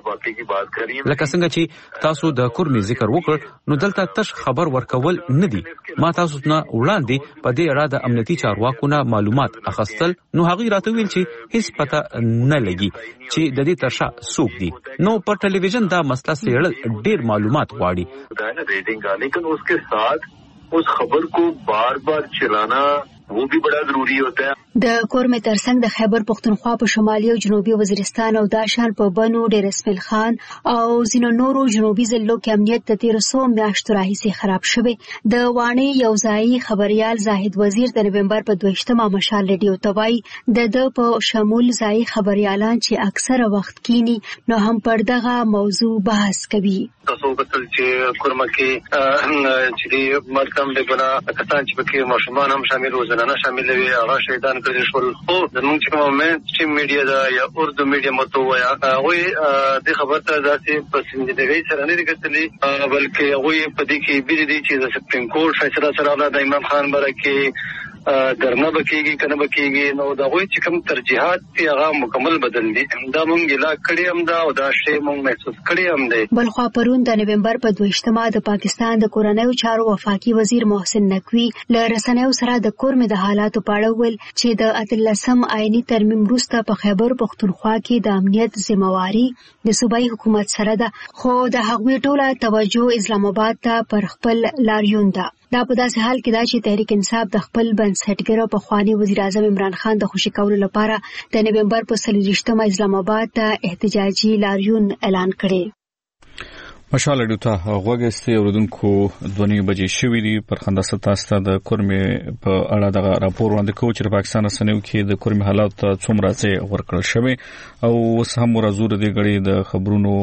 لکه څنګه چې تاسو د کورمې ذکر وکړ نو دلته تش خبر ورکول نه دي ما تاسو نه وړاندې په دې اړه د امنیتي چارواکو معلومات اخستل نو هغه راته ویل چې هیڅ پته نه لګي چې د دې ترشا څوک دي نو پر ټلویزیون دا مسله سیړل ډیر معلومات غواړي ریټینګ لیکن اس کے ساتھ اس خبر کو بار بار چلانا वो भी बड़ा जरूरी होता है. د کورمې ترڅنګ د خیبر پښتونخوا په شمالي او جنوبي وزیرستان او داشان په بنو ډېر اسماعیل خان او ځینو نورو جنوبي ضلعو کې امنیت د تېرو څو میاشتو راهیسې خراب شوی. د وانې یو ځایي خبریال زاهد وزیر د نومبر په دویشتمه مشال ریډیو ته وایي د ده په شمول ځایي خبریالان چې اکثره وخت کینی نو هم پر دغه موضوع بحث کوي. تاسو کتل چې کورمه کې چې د مرکم د بنا کسان چې پکې ماشومان هم شامل و زنانه شامل وي هغه شهیدان کړي شول. خو زموږ چې کوم مین سټریم میډیا دا یا اردو میډیا متو ویا هغه د خبر ته ذاتي په سنجیدګۍ سره نه کتلي بلکې هغه په دې کې بیل دي چې د سپریم کورټ فیصله سره د امام خان برکه درنه بکیږي کنه بکیږي نو دا غوي چې کوم ترجیحات دی هغه مکمل بدل دي. دا مونږ لا کړی هم دا او دا شی مونږ محسوس کړی هم دی. بلخوا پرون د نومبر په دویشتمه د پاکستان د کورنیو چارو وفاقي وزیر محسن نقوی له رسنیو سره د کورمې د حالاتو په اړه ویل چې د اتلسم آئینی ترمیم وروسته په خیبر پښتونخوا کې د امنیت ذمہواری د صوبایي حکومت سره ده خو د هغوی ټوله توجه اسلام آباد ته پر خپل لاریون ده. دا په داسې حال کې دا چې تحریک انصاف د خپل بنسټګر او پخوانی وزیر اعظم عمران خان د خوشی کولو لپاره د نومبر په څلوېښتمه اسلام آباد ته احتجاجي لاریون اعلان کړی. مشال ډوتا غوګستي اوردونکو دونی بجې شوې دي پر خنداسه تاسو د کورمې په اړه د راپور وړاندې کوي چې پاکستان سنوي کې د کورمې حالات څومره څه ورکړل شوی او اوس هم ورزور دي غړي د خبرونو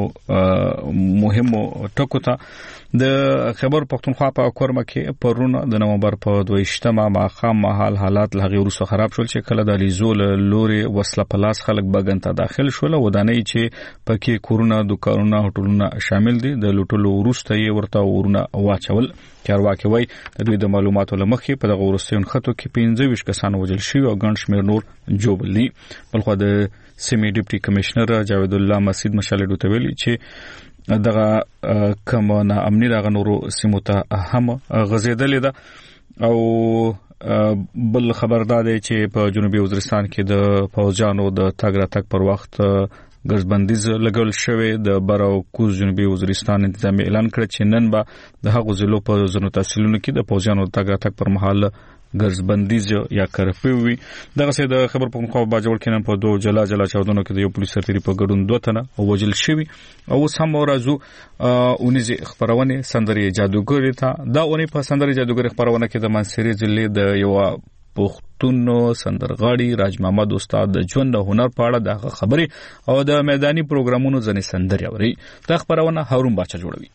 مهمو ټکو ته د خیبر پښتونخوا په کورمه کې پرون د نومبر په دویشتمه ماخام محل حالات لغې وروسته خراب شول چې کله د لیزول لوري وسله پلاس خلک بغن ته داخل شول ودانې چې پکې کورونه دکانونه هوټلونه شامل دي د لوټلو وروسته یې ورته ورونه واچول. چارواکي وایي د دوی د معلوماتو لمخې په دغه وروستیون خطو کې پنځه ویشت کسان وژل شوي او ګڼ شمېر نور جوړ دي. بلخو د سیمې ډیپټي کمشنر جاوید الله مسعود مشالډو ته ویلي چې دغه کوم نه امني دغه نورو سیمو ته هم غزیدلې ده او بل خبردار دی چې په جنوبي وزیرستان کې د فوجانو د تاګ راتګ پر وخت ګرځبندیز لګول شوی. د براو کوز جنوبي وزیرستان انتظامی اعلان کړ چې نن به د هغو ضلعو په ځینو تحصیلونو کې د فوجانو د تاګ راتګ پر مهال ګرځبندیز یا کرفیو وي. دغه سه د خبر پښتونخوا باجوړ کې نن په دوه جلا جلا چاودنو کې د یو پولیس سرتیری په ګډون دوه تنه وژل شوی او سم ورځو اونیز خبرونه سندري جادوګر ته دا اونې په سندري جادوګر خبرونه کې د منصوري ضلع د یو پښتون سندرغاړي راج محمد استاد د ژوند د هنر په اړه د خبرې او د میداني پروګرامونو ځنې سندري اوري. دا خبرونه هارون باچا جوړوي.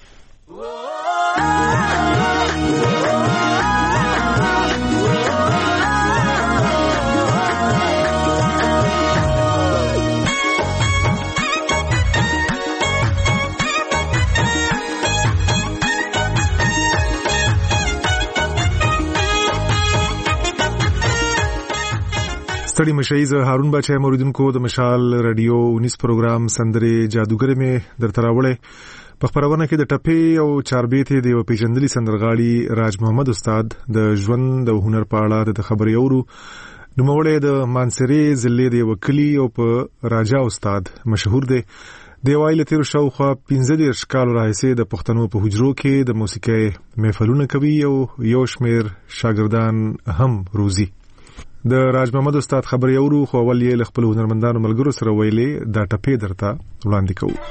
ستړي مشایز هارون بچای موریدونکو د مشال رادیو انیس پروګرام سندري جادوګر مې درته راوړې. په خبرونه کې د ټپې او چاربېته د پیژندلي سندرغاړي راج محمد استاد د ژوند او هنر په اړه د خبري اورو. نوموړی د مانسری ضلع د وکیلی او په راجا استاد مشهور دی. د وایل تیر شاوخوا پنځه دېرش کال راهیسې د پښتنو په حجرو کې د موسیقۍ محفلونه کوي او یو شمېر شاګردان هم روزي. د راج محمد استاد خبري اورو خو اول یې خپل هنرمندانو ملګرو سره ویلې دا ټپې درته وړاندې کوو.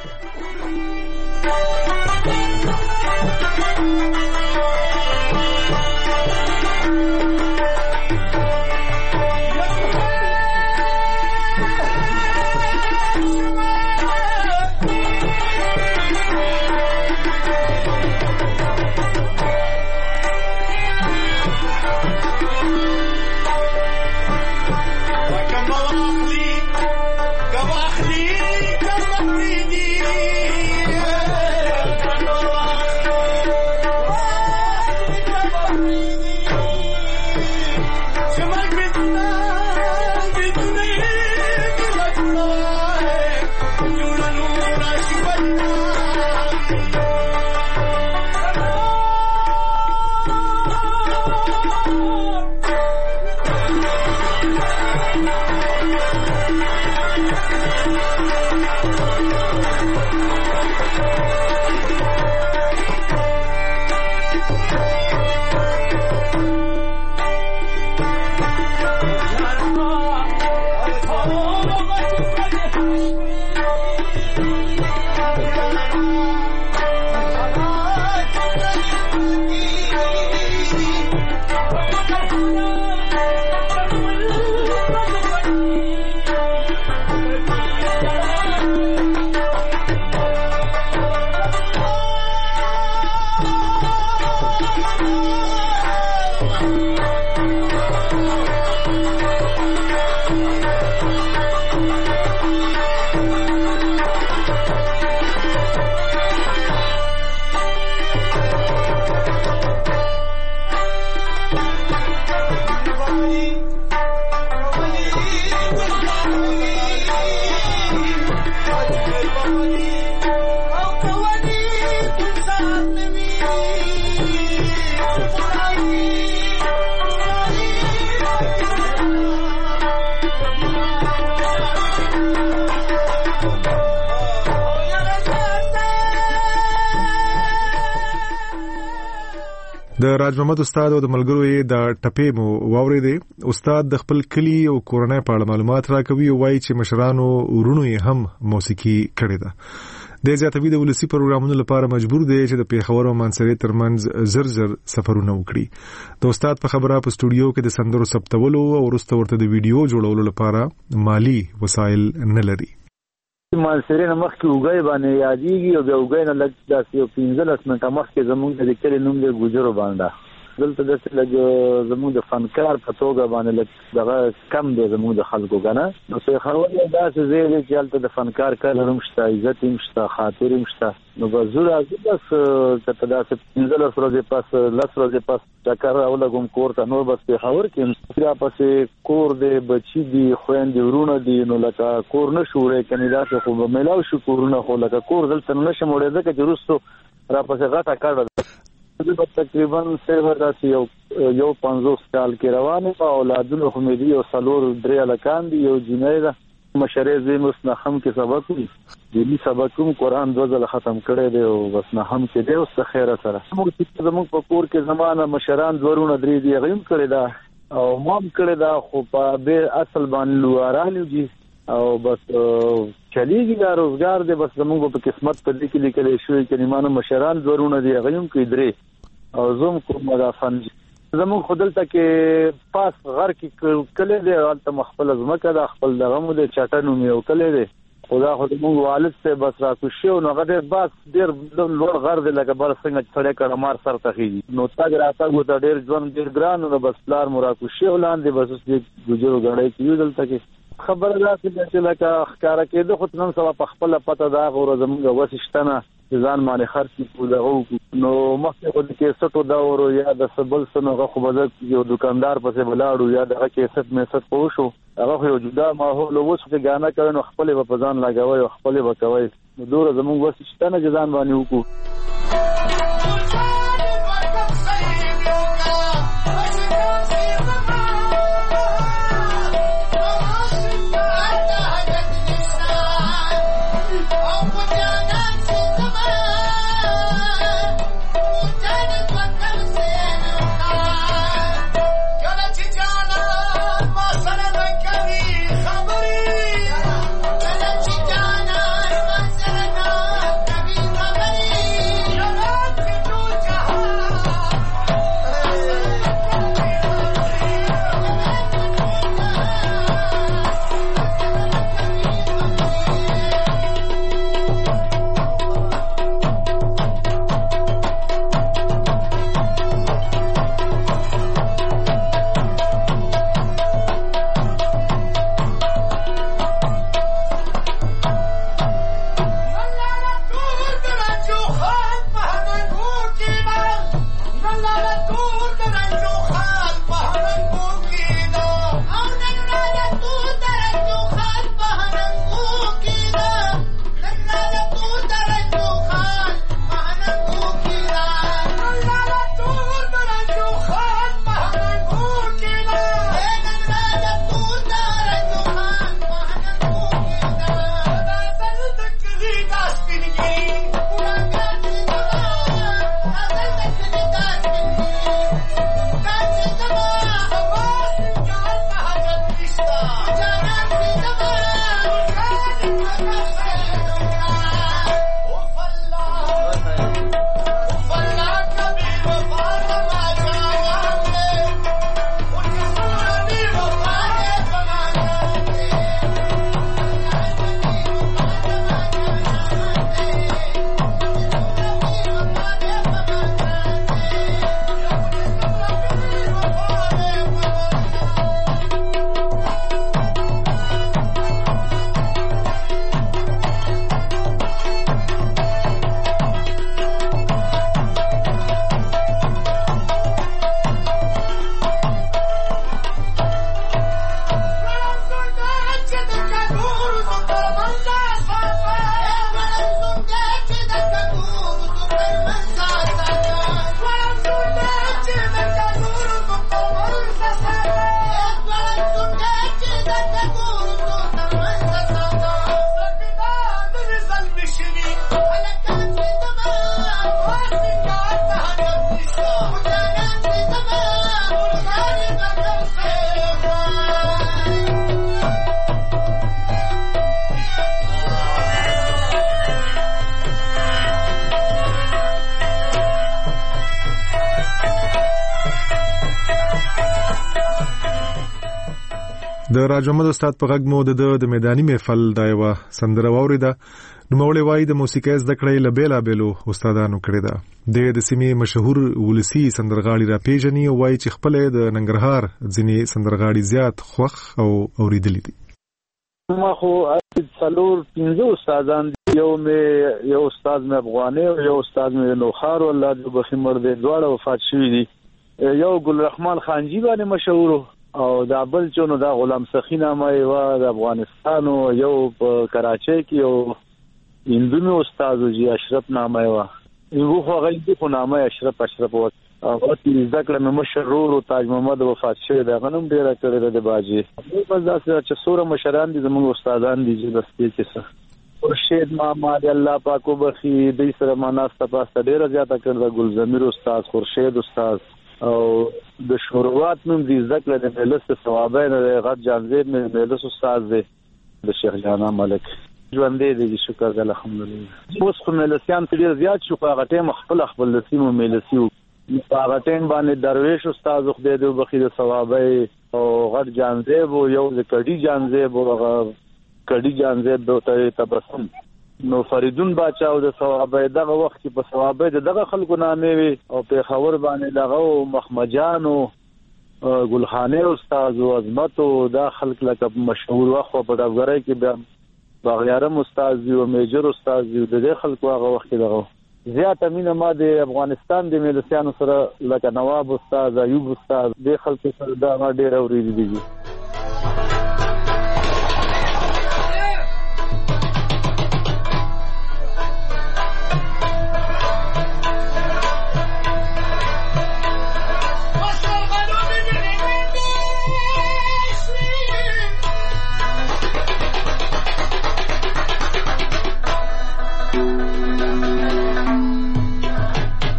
د راج محمد استاد او د ملګرو یې د ټپې مو واورېدې. استاد د خپل کلی او کورنۍ په اړه معلومات راکوي او وایي چې مشرانو ورونو یې هم موسیقي کړې ده. د زیاتوي د ولسی پروګرامونو لپاره مجبور دی چې د پیښور او منصوري ترمنځ زر زر سفرونه وکړي. د استاد په خبره په سټوډیو کې د سندرو ثبتولو او وروسته ورته د ویډیو جوړولو لپاره مالی وسایل نه لري. منصوري نه مخکې وګای باندې یادېږي او بیا وګای نه لږ داسې یو پنځلس منټه مخکې زموږ د کلي نوم دی ګوجرو باندې. دلته داسې لږ زموږ د فنکار په توګه باندې لږ دغه کم دی زموږ د خلکو که نه. نو پیښور یې داسې ځای دی چې هلته د فنکار کلر هم شته، عزت هم شته، خاطر هم شته. نو بس زه راځم بس که ته داسې پنځلس ورځې پس لس ورځې پس چکر راولګم کور ته. نور بس پیښور کې راپسې کور دی، بچي دي، خویندې ورونه دي. نو لکه کور نه شو وړی کنې داسې خو به میلاو شو کورونه، خو لکه کور دلته نه شم وړی ځکه چې وروستو راپسې غټه کډه ده. زه تقریبا صرف داسې یو یو پنځوس کال کې روان یم. اولادونه خو مې دي، یو څلور درې هلکان دي، یو جینۍ ده. مشرې زوی مې اوس نهم کې سبق وي، دیني سبق هم قرآن دوه ځله ختم کړی دی او بس نهم کې دی اوس د خیره سره. زموږ په کور کې زما نه مشران دوه ورونه درې دي، هغې هم کړې ده او ما هم کړې ده، خو په بې اصل باندې لواران یو دي او بس چلیږي دا روزګار دی. بس زموږ په قسمت په دې کې لیکلی شوي چې نیمانه مشران دوه ورونه دي، هغې هم کوي درې او زه هم کوم دا فن. زموږ خو دلته کې پاس غر کې کلی دی، هلته مو خپله ځمکه ده، خپل دغه مو دی، چټه نوم یو کلی دی. خو دا خو زموږ والد صاحب بس راکوز شوی، نو هغه ډېر باس ډېر لوړ غر دی، لکه بر څنګه چې سړی کړمار سر ته خېږي. نو تګ راتګ ورته ډېر ژوند ډېر ګران، نو بس پلار مو راکوز شوی لاندې، بس اوس دې ګوجرو ګړی کې یو دلته کې. خبره داسې ده چې لکه ښکاره کېده، خو نن سبا په خپله پته ده هغه ورځ زموږ وسې شته نه چې ځان باندې خرڅ کړو دغه وکړو. نو مخکې خو د کیسټو دور یا د څه بل څه نو هغه خو به زه یو دکاندار پسې ولاړو یا دغه کیسټ میسټ خو وشو، هغه خو یو جدا ماحول اوس چې ګانا کوي نو خپلې به په ځان لګوئ او خپلې به کوئ. نو دومره زموږ وسې شته نه چې ځان باندې وکړو. د راج محمد استاد په غږ مو د میداني محفل دا یو سندره واوریده. نوموړی وایي د موسیقۍ زده کړه له بېلابېلو استادانو کړې ده. د سیمې مشهور ولسي سندرغاړي را پیژني او وایي چې خپل د ننګرهار ځینې سندرغاړي زیات خوښ او اوریدلي دي. ما خو څلور پنځه استادان دي. یو مې یو استاد مې افغاني او یو استاد مې نوخار الله دې بخښي مړ دي، دواړه وفات شوي دي. یو ګل رحمان خانجي باندې مشهور او دا بل چونو دا غلام سخی نامه یو د افغانستان او یو په کراچۍ کې یو هندونو استاد جی اشرف نامه یو یو خو غلی خو نامه اشرف اشرف و او چې ذکر مې مشرور او تاج محمد وفات شوی دا غنم ډیره کړی د باجی. بس دا چې سوره مشران دي زموږ استادان دي چې بس کې څه خورشید ماما دی الله پاک وبخي دې سره ماناسته پاسته ډیره زیاته کړل. ګل زمیر استاد، خورشید استاد او د شروعات نوم دي ذکر د مجلس ثوابین غټ جانزیب مې مجلس استاد دی د شیخ جانا ملک ژوندې دي شکر د الحمدلله. اوس خو ملسیان ډیر زیات شو هغه ټیم خپل خپل لسیمو ملسیو هغه ټیم باندې درویش استاد خو دې د بخیر ثوابي او غټ جانزیب او یو د کډی جانزیب او هغه کډی جانزیب دوته تبسم نو فریدون باچا او د ثوابي دغه وخت کې په ثوابي دغه خلکو نامې وي او په خبر باندې دغه مخمجان او ګلخانه استاد او عظمت او دا خلک لکه مشهور وخت په ډبګرای کې بیا باغیارم استاد دی او میجر استاد دی د خلکو هغه وخت دغه زیات امینه ما د افغانستان د ملسیانو سره لکه نواب استاد، ایوب استاد د خلکو سره دا ما ډیر اوریدي دي.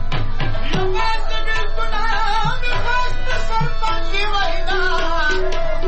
You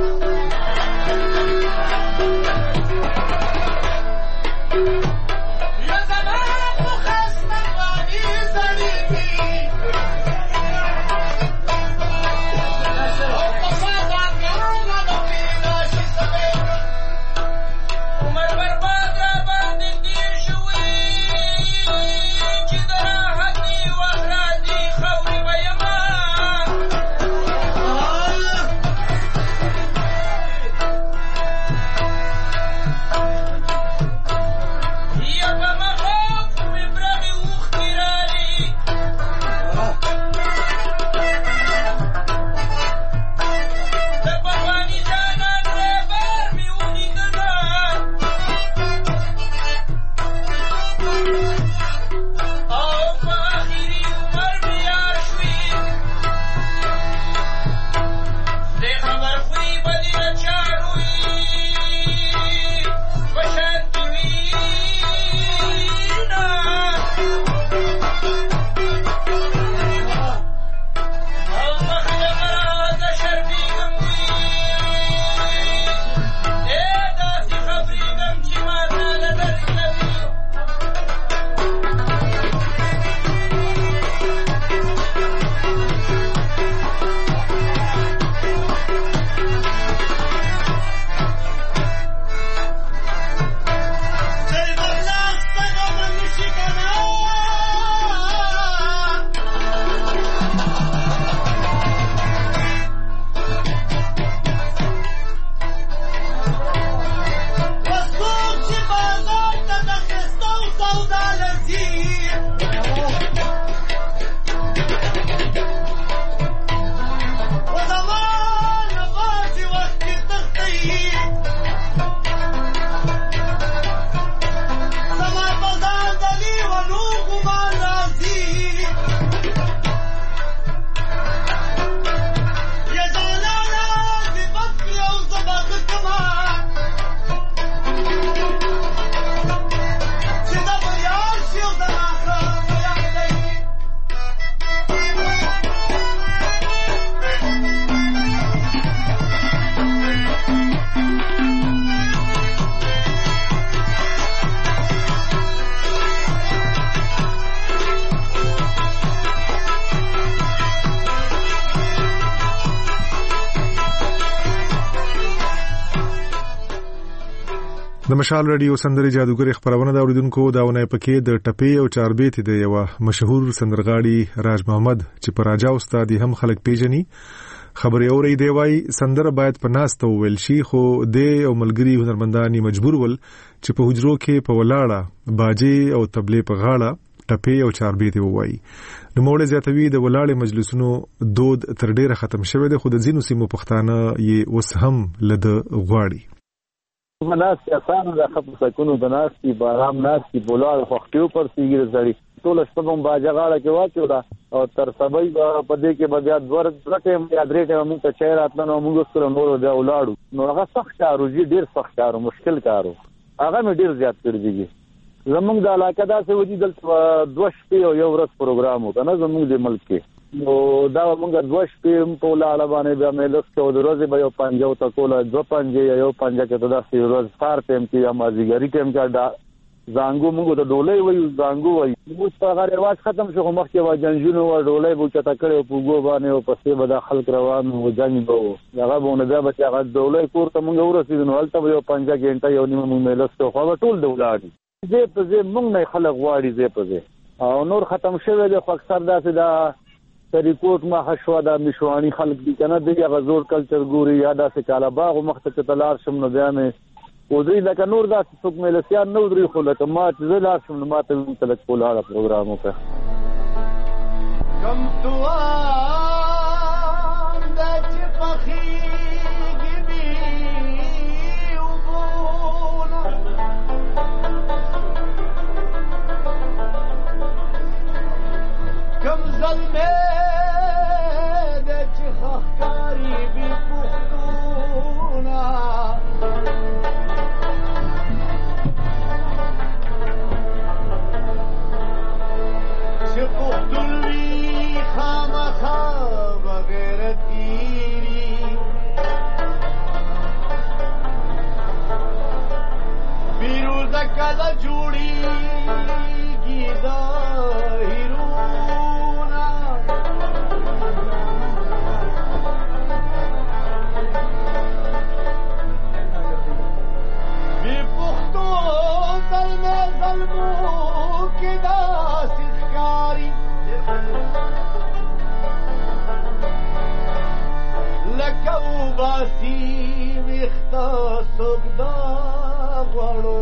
د مشال رادیو سندري جادوګر خبرونه دا اوریدونکو داونه پکې د ټپې او چاربېت د یو مشهور سندرغاړي راج محمد چې پر راجا استاد هم خلک پیژني خبري اوري دی وای سندره باید په ناس ته ویل شي خو د او ملګری هنرمنداني مجبور ول چې په حجرو کې په ولاړه باجې او تبلې په غاړه ټپې او چاربېت وای نو موږ زیاتوي د ولاړې مجلسونو دود تر ډیره ختم شوه د خود ځینو سیمو پښتانه یې اوس هم لده غواړي مناس اسانه د خپل سکونو د ناس کی بارام ناس کی بولار وختو پر سیګر زړی ټول شپږم باجغاړه کې واچو دا او تر سبای په دې کې بیا دور درته یا درې ټیم موږ ته چیر اتنه موږ سره نور دا ولاړو نو هغه سخت کارو جی ډیر سخت کارو مشکل کارو هغه مې ډیر زیات کړی دی زمونږ د علاقه دا څه ودی د دوه شپې او یو ورځ پروګرام وکنه زمونږ د ملک کې نو دا موږ دوه شپې په لاړه باندې بیا مې لږ څو ورځې به یو پنځه تا کوله دوه پنځه یو پنځه کې دا څه ورځ فار ټیم کې یا مازیګری ټیم کې دا زانګو موږ د ډولۍ وایو زانګو وایو موږ په هغه رواج ختم شو مخ کې وا جنجونو و ډولۍ بو چتا کړو په ګو باندې او پسې به د خلک روان و جنګ وو هغه بونه دا به هغه ډولۍ کور ته موږ ورسېدو نو هلته یو پنځه غنټه یو نیمه موږ مې لږ څو خو ټول دولادي زه په زه موږ نه خلک غواړي زه په زه او نور ختم شوه د خو اکثر داسې دا ریپورت ما حشوا دا مشوانی خلک دي کنه د غزور کلچر ګوري یا داسې کاله باغ مخته تلار شم نو بیا مې او دوی لکه نور داسې څوک مې لسیان نو درې خو لکه ما چې زه لار شم نو ما ته تلک کولاړه پروګرام وکړ کم توان د چې پخېږي بي اوبونه کم ظلمې کله جوړیږي دا هیرونا بی پختو ظلم ظلمو کې داسې ښکاري لکه وباسي ویښته څوک دا غواړو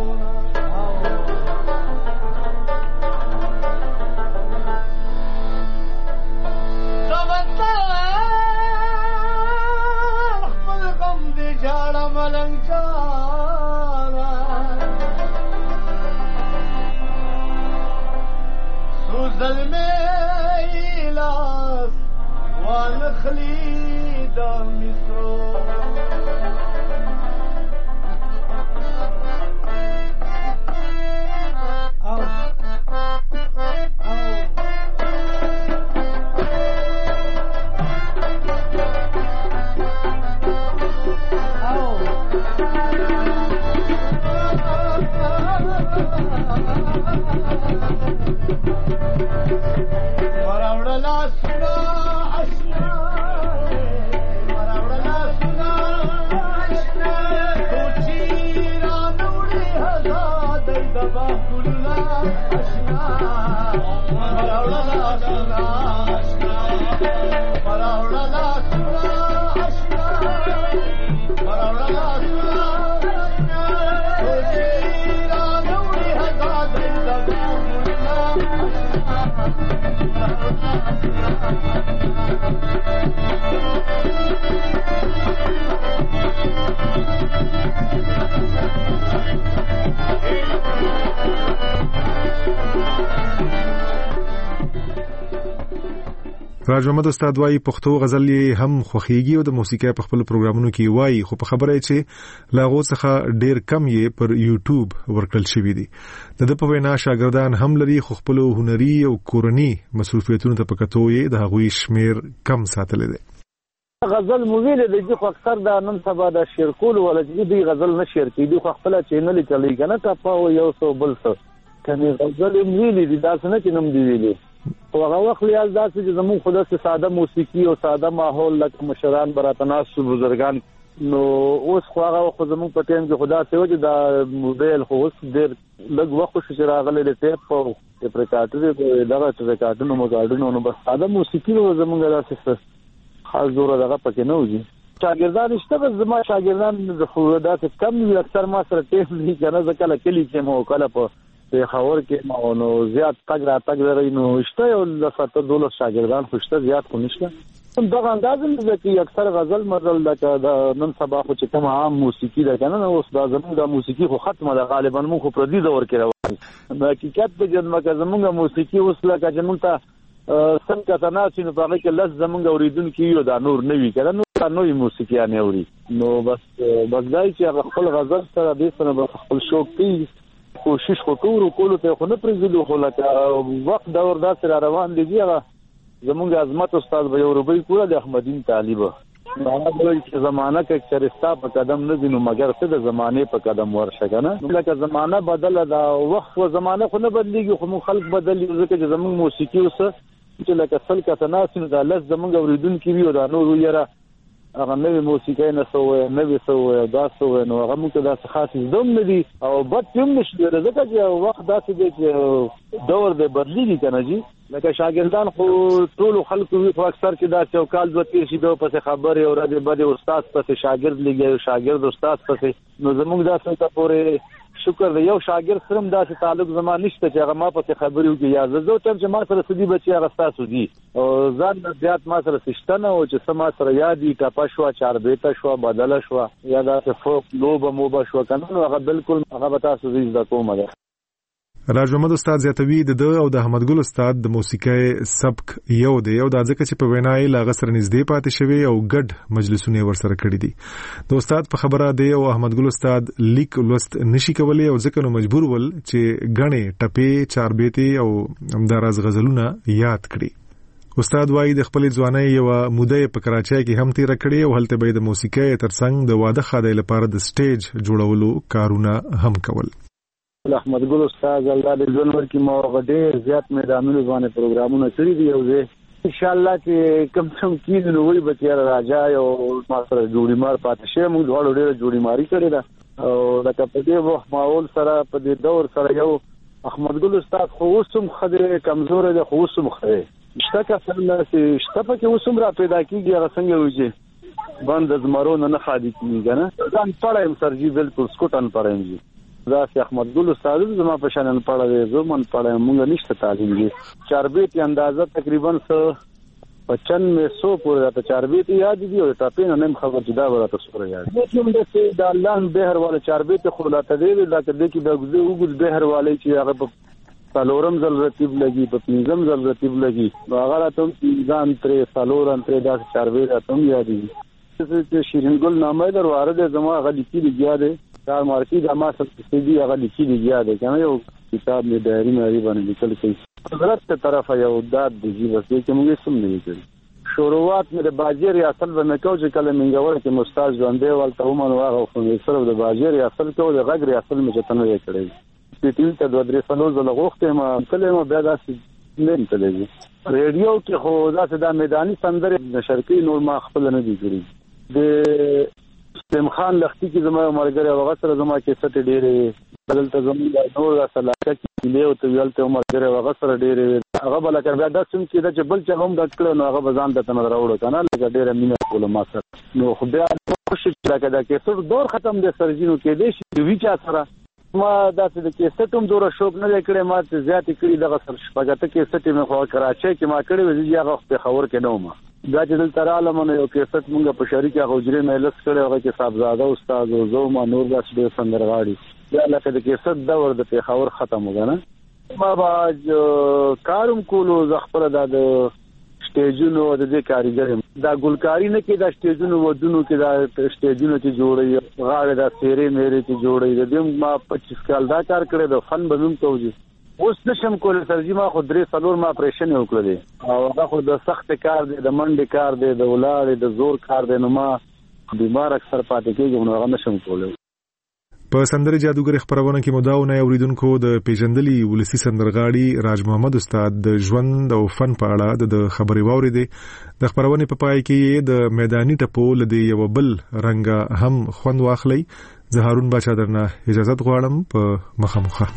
راج محمد استاد وايي پښتو غزل هم خوخيږي او د موسیقي په خپل پروګرامونو کې وايي خو په خبره چې لاغو څخه ډیر کم یې پر یوټیوب ورکړل شوی دي د د په وینا شاګردان هم لري خو خپل هنري او کورني مصروفیتونو ته پکتو یې د هغوی شمیر کم ساتل دي غزل مویل د دې خو اکثر د نن سبا د شیر کول ولې دې غزل نشیر کې دي خو خپل چینل چلی کنه تاسو یو څو بل څه کني غزل مویل دي تاسو نه چې نم دی ویلي او هغه وخت لیاز داسې چې زموږ خود سره ساده موسیقي او ساده ماحول لکه مشران براتناس بزرگان نو اوس خو هغه خو زموږ په ټیم کې خدا ته وځي دا موبایل خو اوس ډېر لږ وخت شو چې راغلی د ټیپ او د پریکاټر دغه پریکاټونو موګاډونو نو بس ساده موسیقي زموږ داسې خاص زور دغه پکې نه وځي شاګردان شته بس زما شاګردان خو داسې کم دي اکثر ما سره ټیم نه کنه ځکه کله کلی کې مو کله په پیښور کې ما نو زیات تګ را تګ لري نو شته یو د ساتو دولس شاګردان خو شته زیات خو نشته دغه اندازم چې اکثر غزل مزل د نن سبا خو چې کوم عام موسیقي ده کنه اوس دا زموږ د موسیقي خو ختمه ده غالبا مو خو پر دې دور کې روان د حقیقت په جنمه کې زموږ موسیقي اوس لکه چې مونږ ته څنګه تناسب په هغه کې لږ زموږ اوریدونکو یو دا نور نه وی کړه نو نوې موسیقي نه اوري نو بس بس دای چې خپل غزل سره د سره خپل شوق کوي کوشش وکړو کولو ته خو نه پرېږدو خو لکه وخت دور دا سره روان دی هغه زموږ عظمت استاد به یو روبي کوله د احمدین طالب هغه وایي چې زمانہ کې چرستا په قدم نه دینو مګر څه د زمانه په قدم ورشه کنه لکه زمانہ بدله دا وخت او زمانہ خو نه بدلیږي خو خلک بدلی ځکه چې زموږ موسیقي اوس چې لکه سل کا تناسب دا لږ زموږ اوریدونکو ویو دا نور یره هغه نوې موسیقي نه سوې نوې سوې دا سوې نو هغه موږ ته خاص زوم نه دي او بد هم نشي ځکه چې وخت داسې دی چې دور د بدلیږي کنه جی لکه شاګردان خو ټول خلکو وی خو اکثر چې دا چوکال دوه تیر شي دوه پس خبره او راځي بده استاد پس شاګرد لګي شاګرد استاد پس نو زموږ داسې ته پورې شکر دی یو شاګرد سره داسې تعلق زما نشته چې هغه ما په خبرو کې یا زه زه چې ما سره سدي بچي هغه تاسو دي او ځان زیات ما سره سشتنه او چې سما سره یادي ټاپا شو چار بیت شو بدل شو یا دا فوق لوب موبا شو کنه هغه بالکل هغه به تاسو زیات کومه راج محمد استاد زیاتوی د او د احمد ګل استاد د موسیقي سبک یو دی او د ځکه چې په وینای لا غسر نږدې پاتې شوی او ګډ مجلسونه ورسره کړی دي د استاد په خبره دی او احمد ګل استاد لیک لوست نشي کولای او ځکه نو مجبور ول چې غنې ټپې چاربېتي او همدارز غزلونه یاد کړي استاد وايي د خپل ځوانۍ یو موده په کراچۍ کې هم تیر کړی او هلته به د موسیقي ترڅنګ د واده خاطر لپاره د سټیج جوړولو کارونه هم کول احمد ګل استاد الله دې ژوند ورکړي مو غډې زیات میدانونو باندې پروګرامونه کړی دي او زه ان شاء الله چې کم څوم کېږي نو وی به تیار راځي او ما سره جوړی مار پاتې شه موږ ډول ډېر جوړی ماری کړی دا او لکه په دې وخت ماحول سره په دې دور سره یو احمد ګل استاد خو اوسم خدای کمزور دی خو اوسم خدای شته کا څنګه چې شته په کې اوسم را پیدا کیږي هغه څنګه وځي باندې زمرو نه خادي کیږي نه ځان پړایم سرجی بالکل سکوټن پړایم جی دا چې احمد ګل استاد زما په شان پړاوي زمون پړایم مونږ نشته تعلیم دي چاربېت اندازه تقریبا پچانوے سو پورې د چاربېت یاد دي او ټاپې نه هم خبر جدا ورته سره یاد دي چې موږ چې د الله بهر والا چاربېت خلاته دی دا کله کې د وګړو وګړو بهر والا چې هغه په سالورم زل رتیب لګي په پنځم زل رتیب لګي هغه راته ځان ترې سالورم ترې دا چاربېت هم یاد دي چې شیرین ګل نامه در وارد زما غلی کې دی یاد دا مارکی د ما سره دي هغه لیکي دی یاد کنه یو کتاب می ډایری مې باندې لیکل کړي حضرت ته طرفه یو داد دی چې چې موږ سم نه کړی شروعات مې د باجر ریاست به مې کو چې کله منګور کې مستاج ژوندې والته هم نو هغه خو یې سره د باجر ریاست کو د غږ ریاست مې چتنه یې کړی چې تل ته د درې سالو زله غوښته ما کله ما بیا داسې نه تللی ریډیو کې خو داسې د میداني سندره د شرقي نور ما خپل نه دی کړی د سیم خان لختی کې زما مرګره وغه سره زما کې ست ډېرې بدلته زما نور سلاکه کې له او ته ویلته مرګره وغه سره ډېرې هغه بل کړ بیا د څوم چې د جبل چې هم د کړو نو هغه بزان د تنه راوړو کنه لکه ډېره مینه کوله ما سره نو خو بیا کوشش راکړه دا کې څو دور ختم دي سرجینو کې دې شي وی چا سره ما داسې د کې ستوم دوره شوق نه کړې ما ته زیات کړی دغه سر شپږته کې ستې مې خو کراچۍ کې ما کړې وځي هغه په خبر کې نو ما دا چې دل تر عالمونه یو کې ست مونږ په شریک هغه حجره مې لس کړې هغه کې صاحبزاده استاد او زو ما نور داس ډېر سندرغاړي دا لکه د کې ست دور د په خبر ختم وګنه ما باج کارم کولو زخپل د سټیجونو د دې کاریګر دا ګلکاری نه کې دا سټیجونو ودونو کې دا سټیجونو چې جوړي غاړه دا سیرې مېرې چې جوړي د دې ما پچیس کال دا کار کړی د فن بنوم توجي اوس نشم کولای ترجمه خو درې سالور ما اپریشن وکړل او دا خو د سخت کار دی د منډه کار دی د ولادت د زور کار دی نو ما بیمار اکثر پاتې کېږم نو هغه نشم کولای په سندره جادوګر خبرونه کې مداونه اوریدونکو د پیژندلي ولسی سندرغاړي راج محمد استاد د ژوند او فن په اړه د خبري واوریدې د خبرونه په پای کې د میداني ټپو لدی یو بل رنګ هم خوند واخلي. زه هارون بچا درنه اجازه غواړم په مخامخه.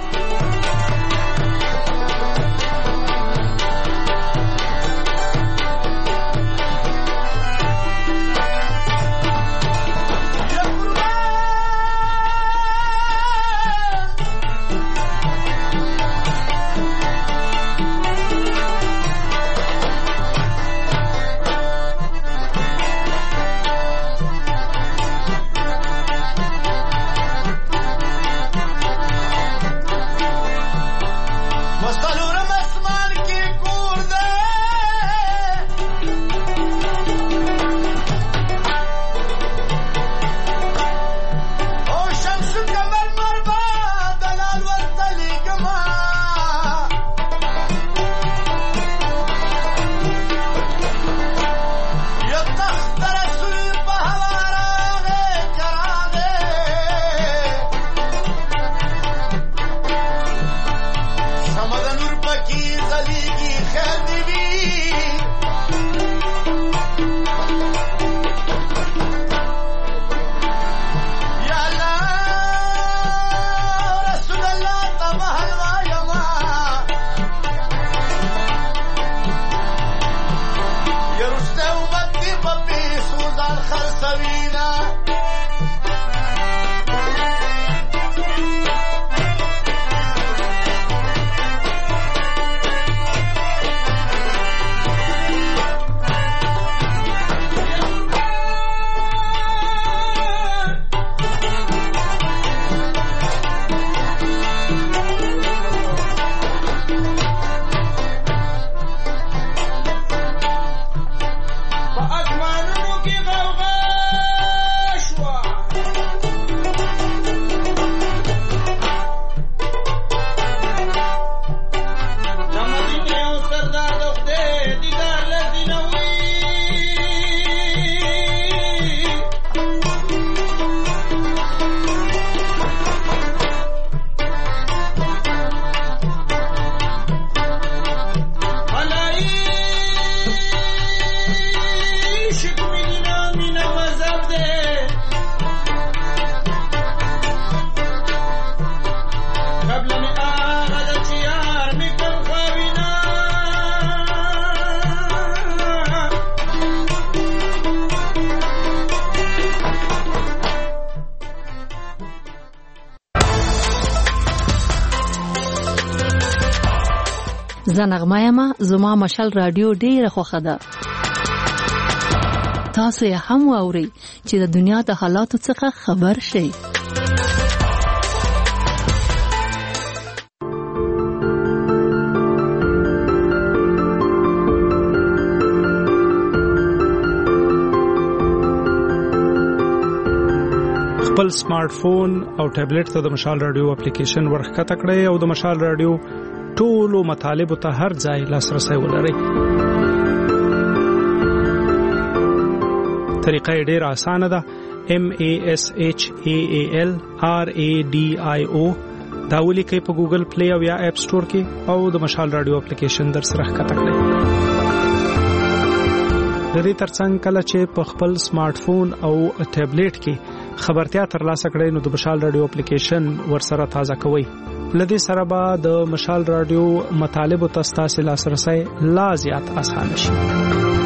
زنغمایما زما مشال رادیو ډیره خوښه ده. تاسو یې هم واورئ چې د دنیا د حالاتو څخه خبر شئ. خپل سمارټ فون او ټابلیټ ته د مشال رادیو اپلیکیشن ورخکته کړئ او د مشال رادیو ټولو مطالبه ته هر ځای لاسرسي ولرئ. طریقه ډیره اسانه ده. M A S H A A L R A D I O دا ولیکئ په ګوګل پلی او یا اپ سٹور کې او د مشال رادیو اپلیکیشن در سره ښکته کړئ. د دې ترڅنګ کله چې په خپل سمارټ فون او ټابلیټ کې خبرتیا ترلاسه کړئ نو د مشال رادیو اپلیکیشن ورسره تازه کوئ. لدې سره به د مشال رادیو مطالب او تاسو لاسرسي لا زیات اسانه شي.